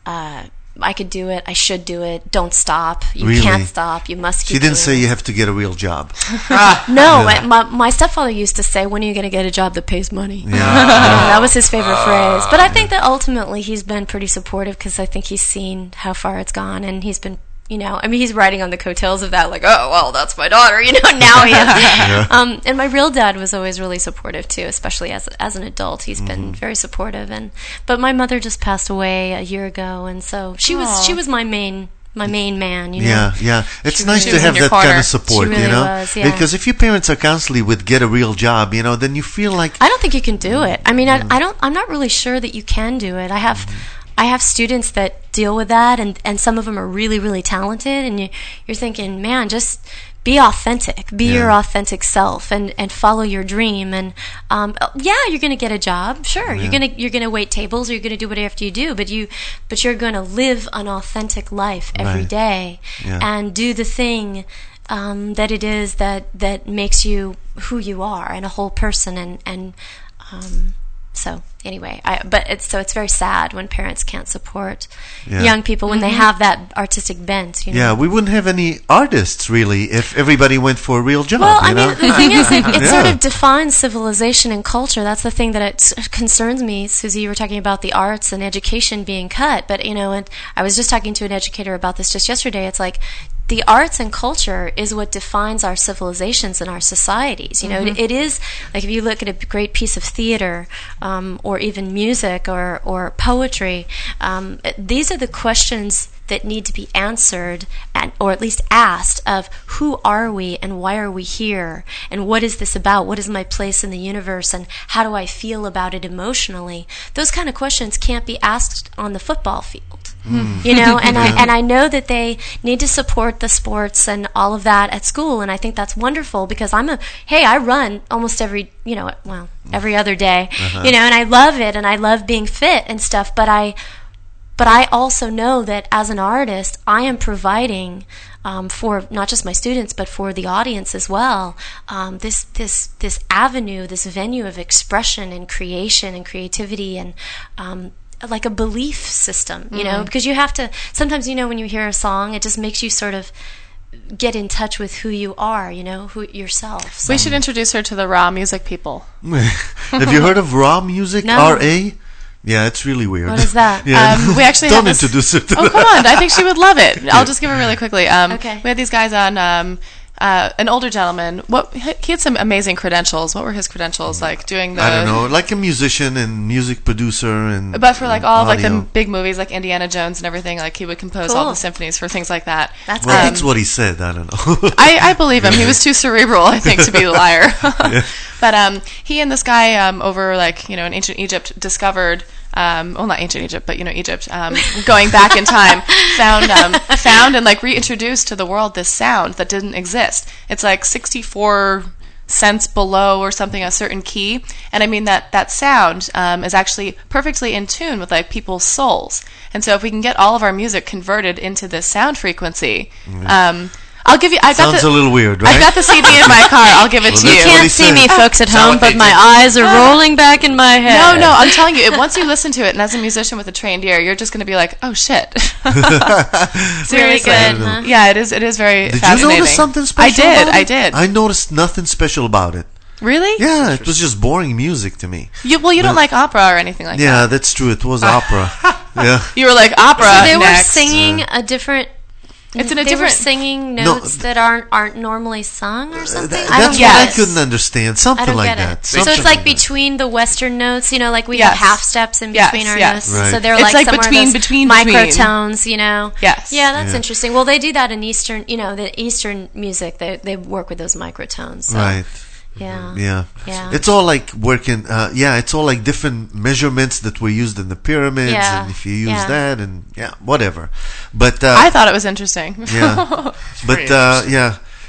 I could do it, I should do it, don't stop, you can't stop, you must keep She didn't doing say it. you have to get a real job. No, my stepfather used to say, when are you going to get a job that pays money? Yeah. That was his favorite phrase. But I think that ultimately he's been pretty supportive because I think he's seen how far it's gone, and he's been, he's riding on the coattails of that, like, oh, well, that's my daughter, now he is. And my real dad was always really supportive too, especially as an adult. He's been very supportive, but my mother just passed away a year ago, and so she was my main man, Yeah. It's nice to have that kind of support, She really was, yeah. Because if your parents are constantly with get a real job, then you feel like I don't think you can do it. I mean, I'm not really sure that you can do it. I have students that deal with that, and some of them are really, really talented, and you're thinking, man, just be authentic, be your authentic self, and follow your dream. And you're going to get a job, sure. Yeah. You're gonna wait tables, or you're going to do whatever you do, but you're going to live an authentic life every day, and do the thing that it is that makes you who you are, and a whole person, and so anyway, it's very sad when parents can't support young people when they have that artistic bent. Yeah, we wouldn't have any artists really if everybody went for a real job. Well, I mean, the thing is, it sort of defines civilization and culture. That's the thing that it concerns me. Susie, you were talking about the arts and education being cut, but and I was just talking to an educator about this just yesterday. It's like, the arts and culture is what defines our civilizations and our societies. It is, like, if you look at a great piece of theater, or even music or poetry, these are the questions that need to be answered, or at least asked, of who are we and why are we here, and what is this about? What is my place in the universe, and how do I feel about it emotionally? Those kind of questions can't be asked on the football field. And I know that they need to support the sports and all of that at school, and I think that's wonderful, because I run almost every other day, and I love it, and I love being fit and stuff, but I also know that as an artist, I am providing for not just my students, but for the audience as well, this avenue, this venue of expression and creation and creativity, and like a belief system, because you have to, sometimes, when you hear a song, it just makes you sort of get in touch with who you are, who yourself. So. We should introduce her to the raw music people. Have you heard of raw music? No. R.A.? Yeah, it's really weird. What is that? We actually don't have this, introduce her to that. Come on, I think she would love it. I'll just give her really quickly. Okay. We had these guys on. An older gentleman. He had some amazing credentials. What were his credentials? Like doing the, I don't know, like a musician and music producer, and but for like all of like audio. the big movies like Indiana Jones and everything, like he would compose all the symphonies for things like that. That's that's what he said. I don't know. I believe him. He was too cerebral, I think, to be a liar. But he and this guy over in ancient Egypt discovered. Well, not ancient Egypt, but Egypt. Going back in time, found and like reintroduced to the world this sound that didn't exist. It's like 64 cents below or something, a certain key, and I mean that sound is actually perfectly in tune with like people's souls. And so if we can get all of our music converted into this sound frequency. I'll give you. Sounds a little weird, right? I've got the CD in my car. I'll give it to you. You can't see me, folks at home, but my eyes are rolling back in my head. No, I'm telling you. Once you listen to it, and as a musician with a trained ear, you're just going to be like, "Oh shit!" Really good, huh? Yeah, it is. It is very. Did fascinating. you notice something special? I did. I noticed nothing special about it. Really? Yeah, it was just boring music to me. You don't like opera or anything like that. Yeah, that's true. It was opera. Yeah. You were like opera. So they next. were singing a different. It's in a they different. were singing notes that aren't normally sung or something. That's what I couldn't understand. Something like that. So it's like between the Western notes, like we have half steps in between our notes. Right. So they're it's like between microtones, Yes. Yeah, that's interesting. Well, they do that in Eastern, the Eastern music. They work with those microtones. So. Right. Yeah. It's all like working. It's all like different measurements that were used in the pyramids, and if you use that, and whatever. But I thought it was interesting. Yeah, but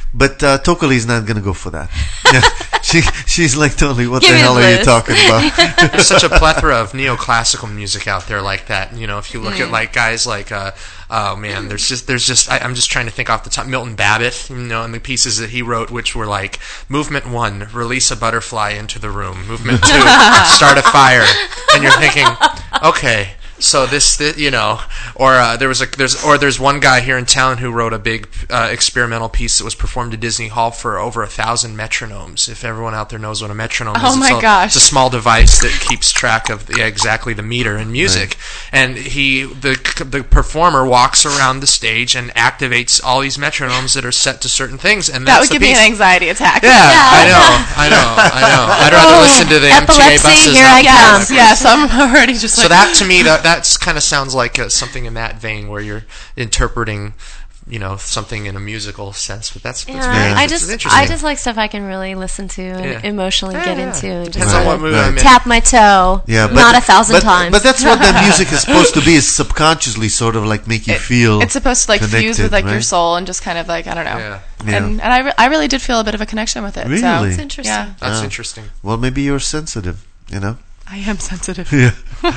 But Tokali's not going to go for that. Yeah. She's like, totally, what Give the me hell the are you list. talking about? There's such a plethora of neoclassical music out there like that. You know, if you look at like guys like, oh man, there's just I'm just trying to think off the top. Milton Babbitt, you know, and the pieces that he wrote, which were like Movement 1, release a butterfly into the room. Movement 2, start a fire. And you're thinking, okay. So this, you know, or there's one guy here in town who wrote a big experimental piece that was performed at Disney Hall for over 1,000 metronomes. If everyone out there knows what a metronome is, gosh, it's a small device that keeps track of exactly the meter in music. Right. And the performer walks around the stage and activates all these metronomes that are set to certain things. And that would give me an anxiety attack. Yeah, I know. I'd rather listen to the MTA buses. Here I come. Yes, I'm already just. So that to me that kind of sounds like something in that vein where you're interpreting, you know, something in a musical sense. But that's I interesting. just like stuff I can really listen to and emotionally get into, and Depends just on what mood I'm in. tap my toe. Yeah, but, not 1,000 times. But that's what that music is supposed to be. Is subconsciously sort of like make you feel. It's supposed to like fuse with like your soul and just kind of like, I don't know. Yeah. And I really did feel a bit of a connection with it. Really? So it's interesting. Yeah. That's interesting. Well, maybe you're sensitive. You know. I am sensitive. Yeah.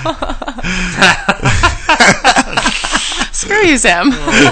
Screw you, Sam.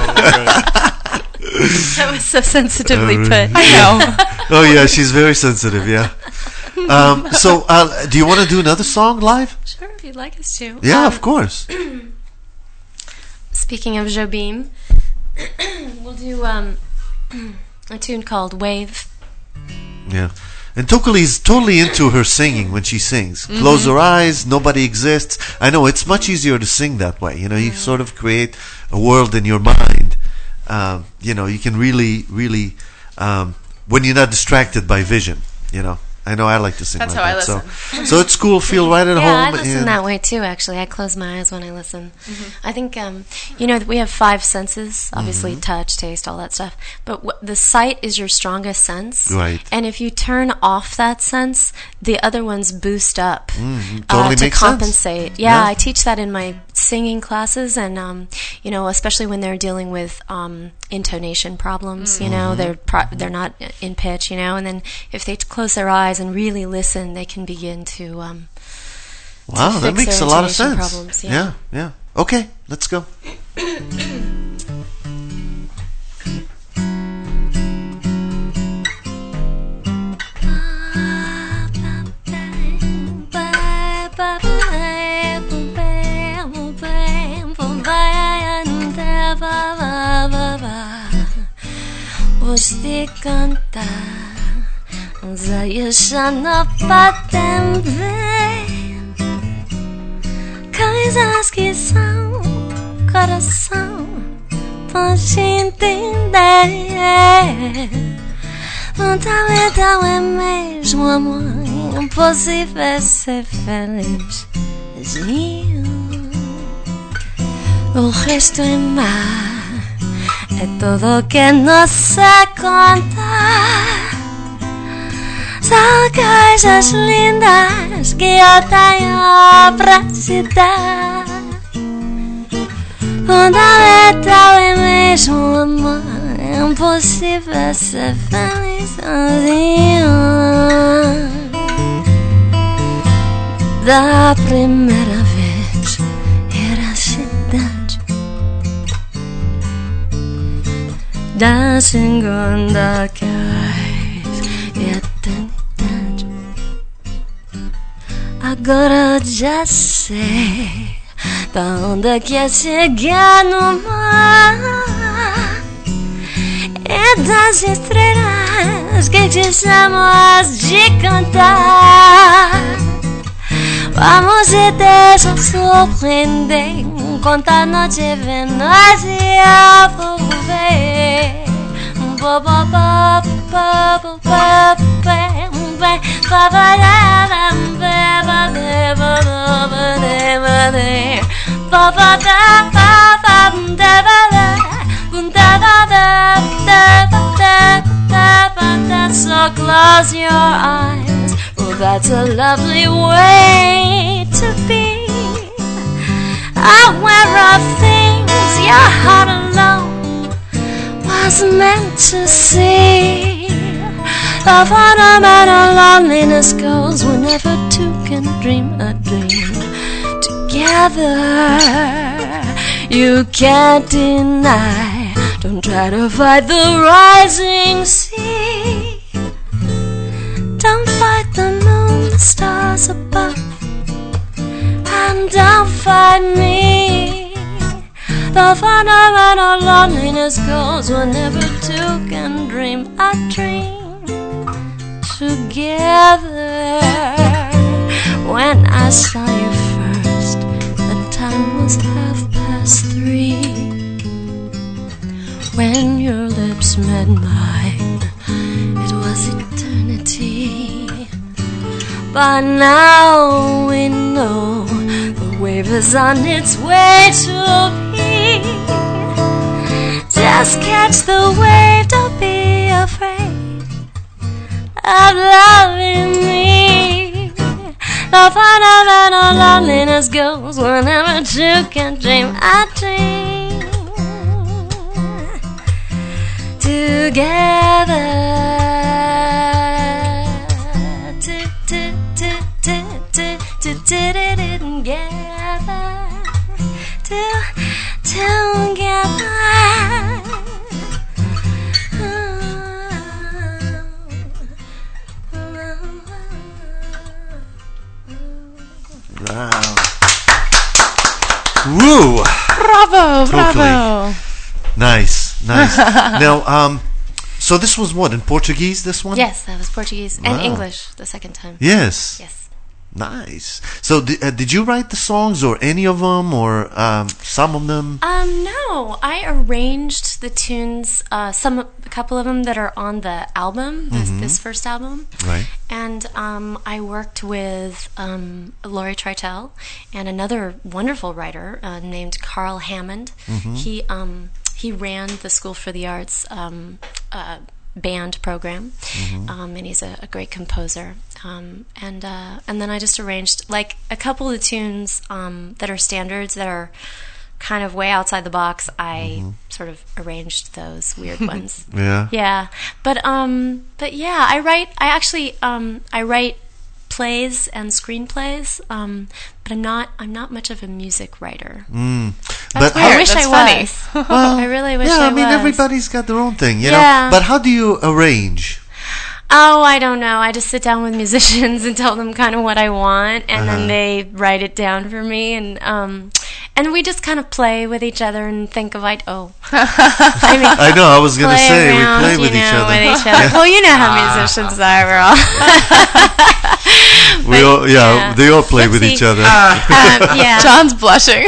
That was so sensitively put. I know. Oh yeah, she's very sensitive. Yeah. So, do you want to do another song live? Sure, if you'd like us to. Yeah, of course. Speaking of Jobim, we'll do a tune called Wave. Yeah. And Tokali's totally into her singing when she sings. Mm-hmm. Close her eyes, nobody exists. I know, it's much easier to sing that way. You know, you sort of create a world in your mind. You know, you can really, when you're not distracted by vision, you know. I know I like to sing That's like how that. I listen. So it's cool, feel right at home. Yeah, I listen that way too, actually. I close my eyes when I listen. Mm-hmm. I think, you know, we have 5 senses, obviously touch, taste, all that stuff. But the sight is your strongest sense. Right. And if you turn off that sense, the other ones boost up totally to makes compensate. sense. Yeah, I teach that in my singing classes, and, you know, especially when they're dealing with intonation problems, you know, they're not in pitch, you know, and then if they close their eyes and really listen, they can begin to wow, to that fix makes their a lot of intonation sense. problems, Yeah. Okay, let's go. Você canta zajeżdżano potem vem coisas que são coração pode entender. Então é mesmo amor impossível ser feliz. O resto é mar. É tudo que não sei contar. São coisas lindas que eu tenho pra te dar. Fundamental é mesmo amor. É impossível ser feliz sozinho. Da primeira vez era a cidade. Da segunda vez é a eternidade. Agora já sei da onde que é chegar no mar. É das estrelas que precisamos de cantar. Vamos te deixar surpreender enquanto a noite vem nós envolver. So close your eyes. Oh, that's a lovely way to be. Aware of things your heart alone was meant to see. The fundamental loneliness goes whenever two can dream a dream together. You can't deny, don't try to fight the rising sea. Don't fight the moon, the stars above, and don't fight me. The fundamental loneliness goes whenever two can dream a dream together. When I saw you first, the time was 3:30. When your lips met mine, it was eternity. But now we know the wave is on its way to me. Just catch the wave, don't be afraid of loving me. The fundamental loneliness goes whenever two can dream a dream together. Wow. Woo! Bravo, Totally. bravo. Nice, nice. Now, so this was what, in Portuguese, this one? Yes, that was Portuguese and Wow. English the second time. Yes. Yes. Nice. So did you write the songs, or any of them, or some of them? No, I arranged the tunes, a couple of them that are on the album, this first album. Right. And I worked with Laurie Treitel and another wonderful writer named Carl Hammond. He ran the School for the Arts band program, and he's a great composer. And then I just arranged like a couple of the tunes that are standards that are kind of way outside the box. I sort of arranged those weird ones. Yeah. But yeah, I write plays and screenplays, but I'm not much of a music writer. That's weird. I wish That's I funny. was. Well, I really wish yeah, I I mean, was. everybody's got their own thing, you Yeah. know. But how do you arrange? Oh, I don't know. I just sit down with musicians and tell them kind of what I want, and then they write it down for me, and we just kind of play with each other and think of I know. I was going to say we play with each other. Yeah. Well, you know how musicians are. We're all. They all play with each other. Yeah. John's blushing.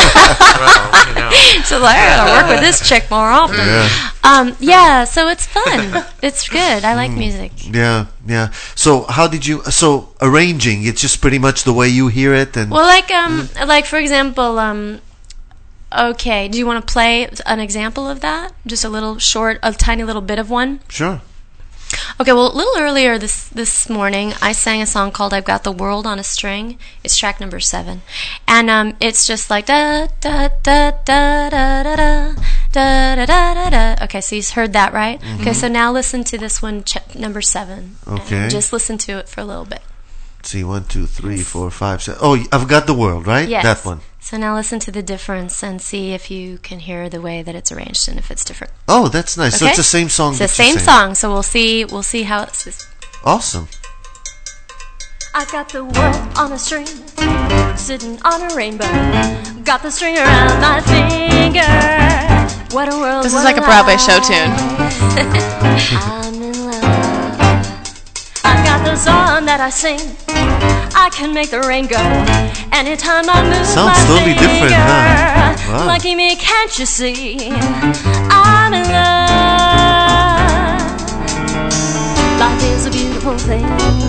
So like, I gotta work with this chick more often. Yeah. So it's fun. It's good. I like music. Yeah. So how did you? So arranging, it's just pretty much the way you hear it, and Well, like for example, okay. Do you want to play an example of that? Just a tiny little bit of one. Sure. Okay, well, a little earlier this morning, I sang a song called "I've Got the World on a String." It's track number 7, and it's just like da da da da da da da da da da da. Okay, so you've heard that, right? Okay, so now listen to this one, number 7. Okay. And just listen to it for a little bit. Let's see, 1, 2, 3, 4, 5, 6. Oh, I've Got the World, right? Yes. That one. So now listen to the difference and see if you can hear the way that it's arranged and if it's different. Oh, that's nice. So it's the same song. It's the same song. So we'll see how it's. Awesome. I got the world on a string, sitting on a rainbow. Got the string around my finger. What a world. This is like a Broadway show tune. I'm in love. I've got the song that I sing. I can make the rain go anytime I move Sounds my totally finger. different, huh? Wow. Lucky me, can't you see? I'm in love. Life is a beautiful thing.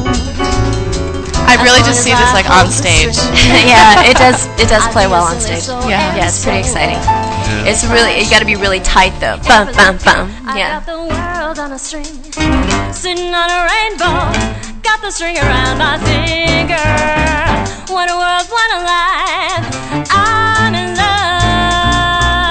I really just see this like on stage. Yeah, it does play well on stage. Yeah. It's pretty exciting. It's really, you got to be really tight though. Bum bum bum. I Yeah. got the world on a string, sitting on a rainbow. Got the string around my finger. What a world, what a life. I'm in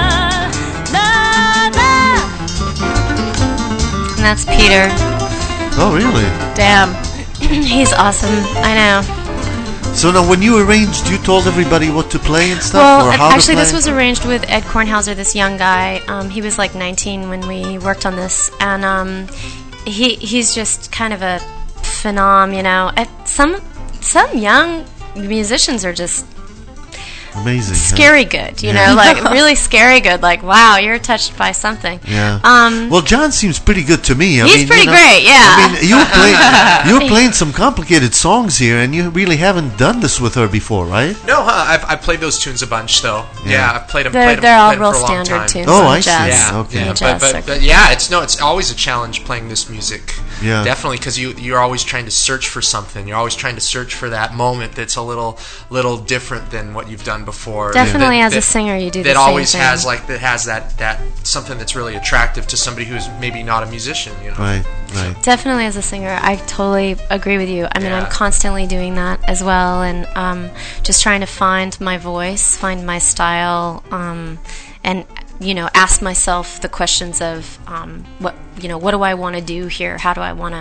love, love, love. And that's Peter. Oh, really? Damn. He's awesome. I know. So now, when you arranged, you told everybody what to play and stuff, Well, or how actually, to play? this was arranged with Ed Kornhauser, this young guy. He was like 19 when we worked on this, and he's just kind of a phenom, you know. Some young musicians are just amazing, scary good, you know, like really scary good. Like, wow, you're touched by something. Yeah. Well, John seems pretty good to me. He's pretty great, yeah. I mean, you were playing some complicated songs here, and you really haven't done this with her before, right? No, I've played those tunes a bunch, though. Yeah, I've played them. They're all played real them for a long standard time. tunes. Oh, I jazz. see. Okay. Yeah, but yeah, it's always a challenge playing this music. Yeah. Definitely, because you're always trying to search for something. You're always trying to search for that moment that's a little different than what you've done before. Definitely, as a singer, you do the that same always thing. has that something that's really attractive to somebody who's maybe not a musician. You know. Right. Definitely, as a singer, I totally agree with you. I mean, I'm constantly doing that as well, and just trying to find my voice, find my style, and ask myself the questions of what do I want to do here? What do I want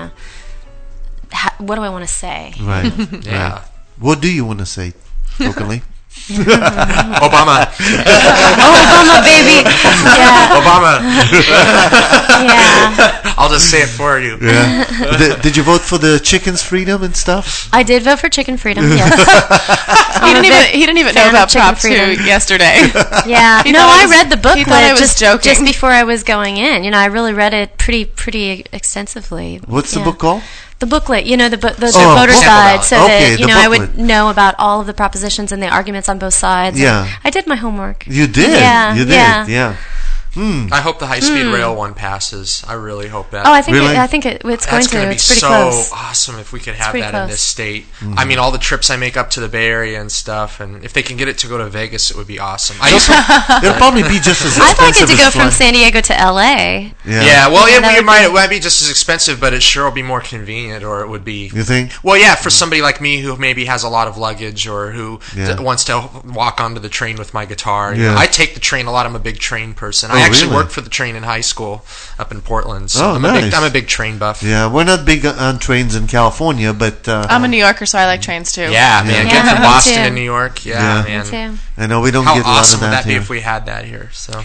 to say? Right. Yeah. Right. What do you want to say, locally? Obama. Obama, baby. Yeah. Obama. Yeah. I'll just say it for you. Yeah. Did you vote for the chicken's freedom and stuff? I did vote for chicken freedom. Yes. He didn't even know about Prop 2 yesterday. Yeah. I read the booklet. He thought I was joking. Just before I was going in. You know, I really read it pretty extensively. What's the book called? The booklet, the voter's guide, so okay, that I would know about all of the propositions and the arguments on both sides. Yeah, I did my homework. You did. Yeah, you did. Yeah. I hope the high-speed rail one passes. I really hope that. Oh, I think it's going to. That's going to be it's pretty so close. awesome if we could have that close. in this state. I mean, all the trips I make up to the Bay Area and stuff, and if they can get it to go to Vegas, it would be awesome. It'll probably be just as expensive. I'd like it to go as from San Diego to L.A. Yeah, well, it might be just as expensive, but it sure will be more convenient, or it would be. You think? Well, yeah, for somebody like me who maybe has a lot of luggage, or who wants to walk onto the train with my guitar. You know, I take the train a lot. I'm a big train person. I actually worked for the train in high school up in Portland. So I'm a big train buff. Yeah, we're not big on trains in California, but I'm a New Yorker, so I like trains too. Yeah, man, get from Boston to New York. Yeah, man. Me too. I know we don't How get a lot awesome of that would that be here. if we had that here? So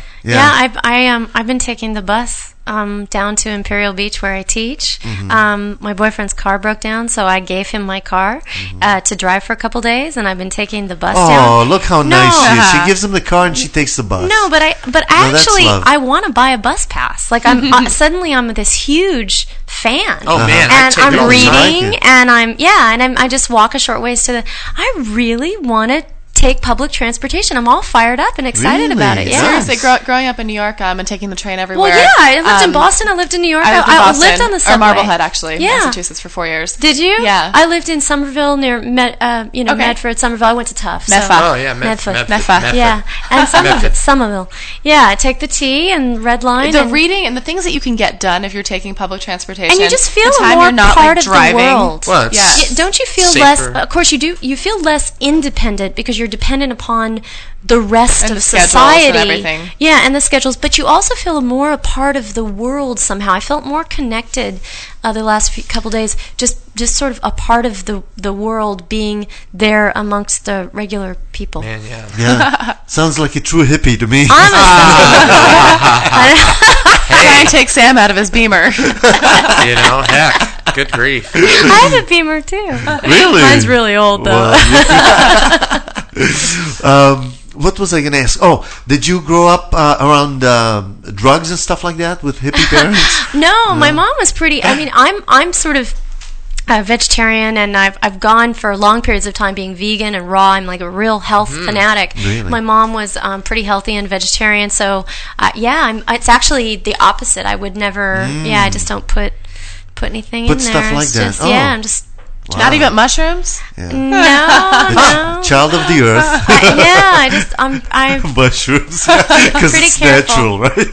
I've been taking the bus down to Imperial Beach where I teach. My boyfriend's car broke down, so I gave him my car to drive for a couple days, and I've been taking the bus down. Oh, look how nice she is. She gives him the car and she takes the bus. No, but actually I want to buy a bus pass. Like I'm suddenly I'm this huge fan. Oh man, and I'm reading, and I just walk a short ways to the. I really want to take public transportation. I'm all fired up and excited about it. Yeah. Seriously, growing up in New York and taking the train everywhere. Well, yeah, I lived in Boston. I lived in New York. I lived on the subway. Or Marblehead, actually, Massachusetts for 4 years. Did you? Yeah. I lived in Somerville near Medford, Somerville. I went to Tufts. Medford. Oh yeah, Medford. Yeah, and Somerville. Yeah, I take the T and Red Line. The reading and the things that you can get done if you're taking public transportation. And you just feel the time more you're not, part of driving. the world. Well, don't you feel safer. less? Of course you do. You feel less independent because you're dependent upon the rest and of the schedules society. and everything. Yeah, and the schedules. But you also feel more a part of the world somehow. I felt more connected the last couple days. Just sort of a part of the world, being there amongst the regular people. Man, yeah. Sounds like a true hippie to me. Try and take Sam out of his Beamer. Heck, good grief. I have a Beamer too. Really? Mine's really old though. What was I going to ask? Oh, did you grow up around drugs and stuff like that with hippie parents? No, my mom was pretty. I mean, I'm sort of a vegetarian, and I've gone for long periods of time being vegan and raw. I'm like a real health fanatic. Really? My mom was pretty healthy and vegetarian, so it's actually the opposite. I would never. I just don't put anything in there. Put stuff like that. Just, I'm just. Wow. Not even mushrooms? Yeah. No. Child of the earth. I'm mushrooms. Because it's careful. natural, right?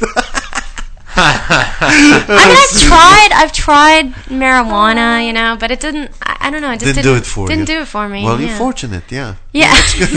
I've tried marijuana, but it didn't. I don't know. It just didn't do it for you. Didn't do it for me. Well, you're fortunate, yeah. Yeah.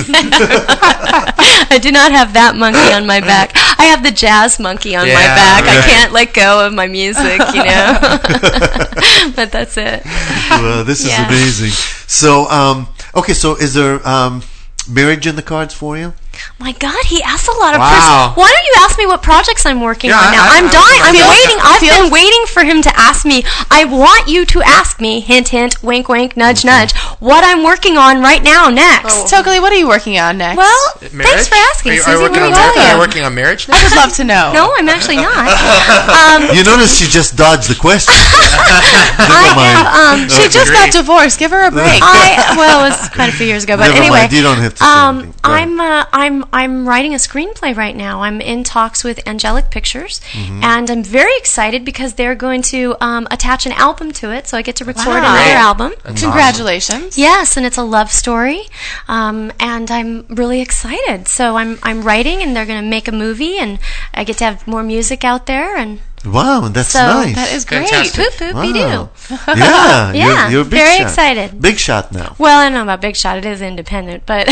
I do not have that monkey on my back. I have the jazz monkey on my back. Right. I can't let go of my music, But that's it. Well, this is amazing. So, okay, so is there marriage in the cards for you? My God, he asked a lot of Wow. questions. Why don't you ask me what projects I'm working on now? I'm dying. I'm waiting. I've been waiting for him to ask me. I want you to ask me, hint, hint, wink, wink, nudge, nudge, what I'm working on right now next. Tokely, what are you working on next? Well, thanks for asking, Susie. Are you working on marriage now? I would love to know. No, I'm actually not. You notice she just dodged the question. Never mind. She just got divorced. Give her a break. Well, it was quite a few years ago, but Never anyway. mind. You don't have to say anything. Go ahead. I'm writing a screenplay right now. I'm in talks with Angelic Pictures, Mm-hmm. and I'm very excited because they're going to attach an album to it, so I get to record Wow. another Great. album. That's Congratulations. Awesome. Yes, and it's a love story, and I'm really excited. So I'm writing, and they're going to make a movie, and I get to have more music out there, and Wow, that's so nice. that is great. Fantastic. Poop, poop, Wow. doo. Yeah, Yeah, you're a big very shot. excited. Big shot now. Well, I don't know about Big Shot. It is independent, but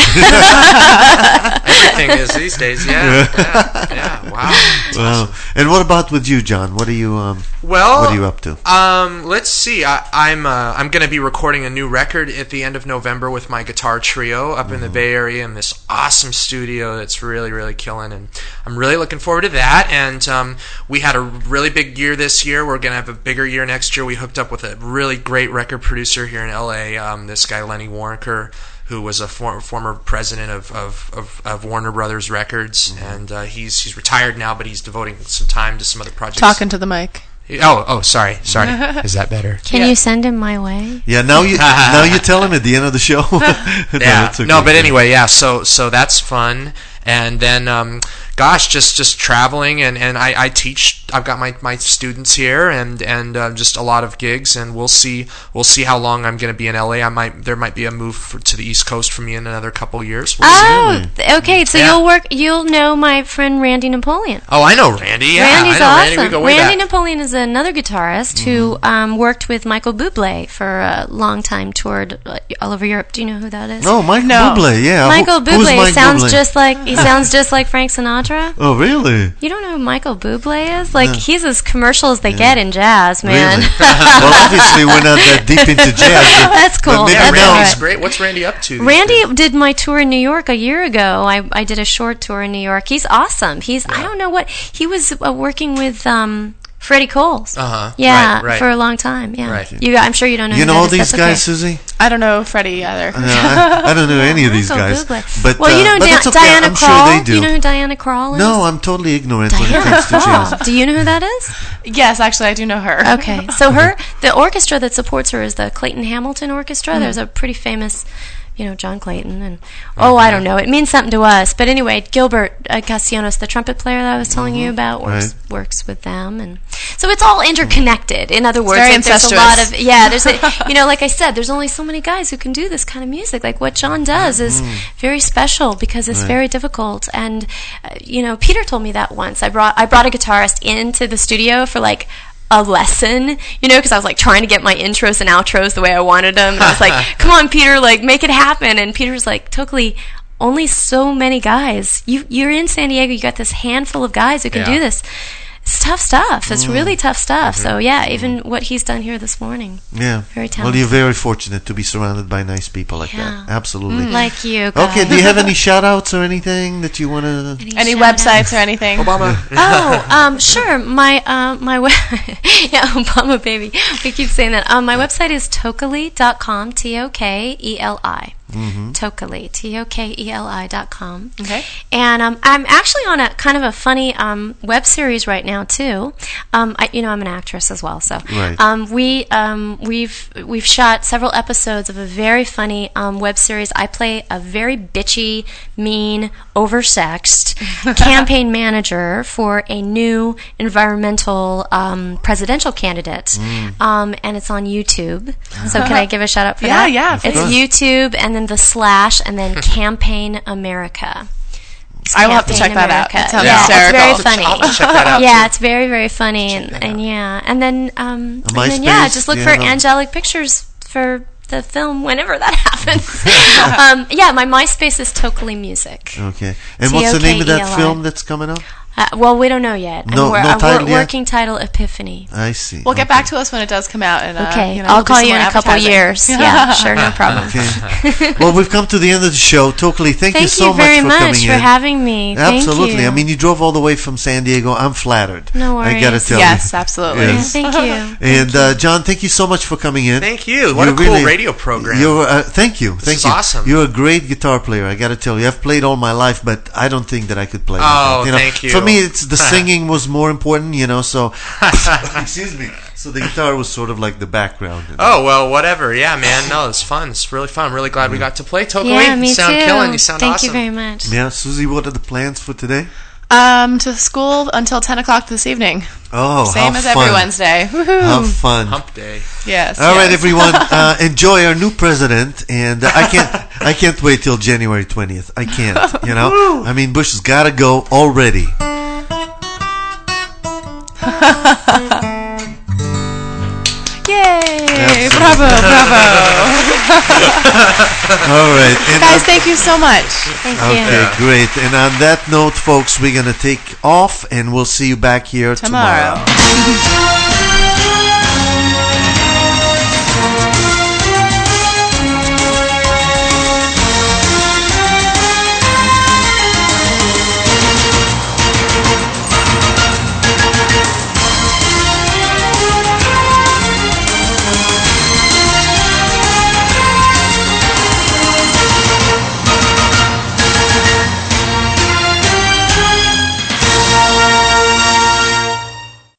Everything is these days. Yeah. Wow. Wow. And what about with you, John? What are you Well, what are you up to? Let's see. I'm going to be recording a new record at the end of November with my guitar trio up in the Bay Area in this awesome studio that's really, really killing, and I'm really looking forward to that. And we had a really big year this year. We're going to have a bigger year next year. We hooked up with a really great record producer here in LA. This guy Lenny Waronker, who was a former president of Warner Brothers Records, and he's retired now, but he's devoting some time to some other projects. Talking to the mic. Oh, sorry. Is that better? can you send him my way? Yeah, now you tell him at the end of the show. Yeah. No, but anyway, yeah. So that's fun. And then, just traveling, and I teach. I've got my students here, and just a lot of gigs, and we'll see how long I'm going to be in LA. There might be a move to the East Coast for me in another couple years. We'll see. Okay. So you'll know my friend Randy Napoleon. Oh, I know Randy. Yeah, Randy's I know awesome. Randy. We go way Randy back. Napoleon is another guitarist who worked with Michael Bublé for a long time, toured all over Europe. Do you know who that is? Oh, Michael Bublé, yeah. Michael Who's Bublé Mike sounds Bublé? just like Frank Sinatra. Oh, really? You don't know who Michael Bublé is? Like, he's as commercial as they get in jazz, man. Really? Well, obviously we're not that deep into jazz. That's cool. But maybe That's now. Randy's great. What's Randy up to? Randy did my tour in New York a year ago. I did a short tour in New York. He's awesome. I don't know what he was working with. Freddie Coles. Yeah, right. for a long time. Yeah. Right. I'm sure you don't know. You who know that all is. these That's guys, okay. Susie? I don't know Freddie either. No, I don't know any of these Michael guys. Bublé. But Well, you know but that's okay. Diana I'm Krall. sure they do. You know who Diana Krall is? No, I'm totally ignorant when it Diana comes to Krall. jazz. Do you know who that is? Yes, actually, I do know her. Okay, so the orchestra that supports her is the Clayton Hamilton Orchestra. There's a pretty famous, John Clayton, and I don't know. It means something to us. But anyway, Gilbert Cassianos, the trumpet player that I was telling you about, works with them, and so it's all interconnected. In other words, very there's a incestuous. lot of there's like I said, there's only so many guys who can do this kind of music. Like what John does is very special because it's very difficult. And Peter told me that once. I brought a guitarist into the studio for like a lesson, because I was like trying to get my intros and outros the way I wanted them, and I was like, come on, Peter, like make it happen. And Peter's like, totally, only so many guys. You're in San Diego, you got this handful of guys who can do this. It's tough stuff. It's really tough stuff. So even what he's done here this morning. Yeah. Very talented. Well, you're very fortunate to be surrounded by nice people like that. Absolutely. Like you guys. Okay, do you have any shout-outs or anything that you want to... Any websites or anything? Obama. Sure. My Obama baby. We keep saying that. My website is tokely.com, Tokeli. Tokely, Tokeli.com. Okay. And I'm actually on a kind of a funny web series right now too. I'm an actress as well, so we've shot several episodes of a very funny web series. I play a very bitchy, mean, oversexed campaign manager for a new environmental presidential candidate, and it's on YouTube. So can I give a shout out for that? Yeah. It's YouTube, and then the / and then Campaign America. I will have to check that out. It sounds it's hysterical. very funny. I'll check that out. Yeah, it's very, very funny, and then just look for Angelic Pictures for the film whenever that happens. My MySpace is Tokely Music. Okay. And what's the name of that film that's coming up? Well, we don't know yet. No title yet? Working title Epiphany. I see. Well, get back to us when it does come out. And, Okay, we'll I'll do call some you in more a couple advertising. years. Yeah, sure, no problem. Okay. Well, we've come to the end of the show. Tokely, thank you so very much for coming for in. having me. Absolutely. Thank you. I mean, you drove all the way from San Diego. I'm flattered. No worries. I gotta tell you. Yes, absolutely. Yes. Thank you. And John, thank you so much for coming in. Thank you. What You're a cool really- radio program. Thank you. This Thank is you. awesome. You're a great guitar player. I got to tell you, I've played all my life, but I don't think that I could play. Oh, like that. thank you. For me, it's the singing was more important, So excuse me. So the guitar was sort of like the background. Oh, well, whatever. Yeah, man. No, it's fun. It's really fun. I'm really glad we got to play. Tokely, Yeah, me you sound too. killing. You sound Thank awesome. you very much. Yeah, Susie, what are the plans for today? To school until 10 o'clock this evening. Oh, Same how as fun. every Wednesday. Woohoo. How fun. Hump day. Yes. All right, yes. everyone. Enjoy our new president, and I can't wait till January 20th. I can't. I mean, Bush has got to go already. Yay! Bravo, bravo. All right. And Guys, thank you so much. Thank Okay, great. And on that note, folks, we're going to take off, and we'll see you back here tomorrow.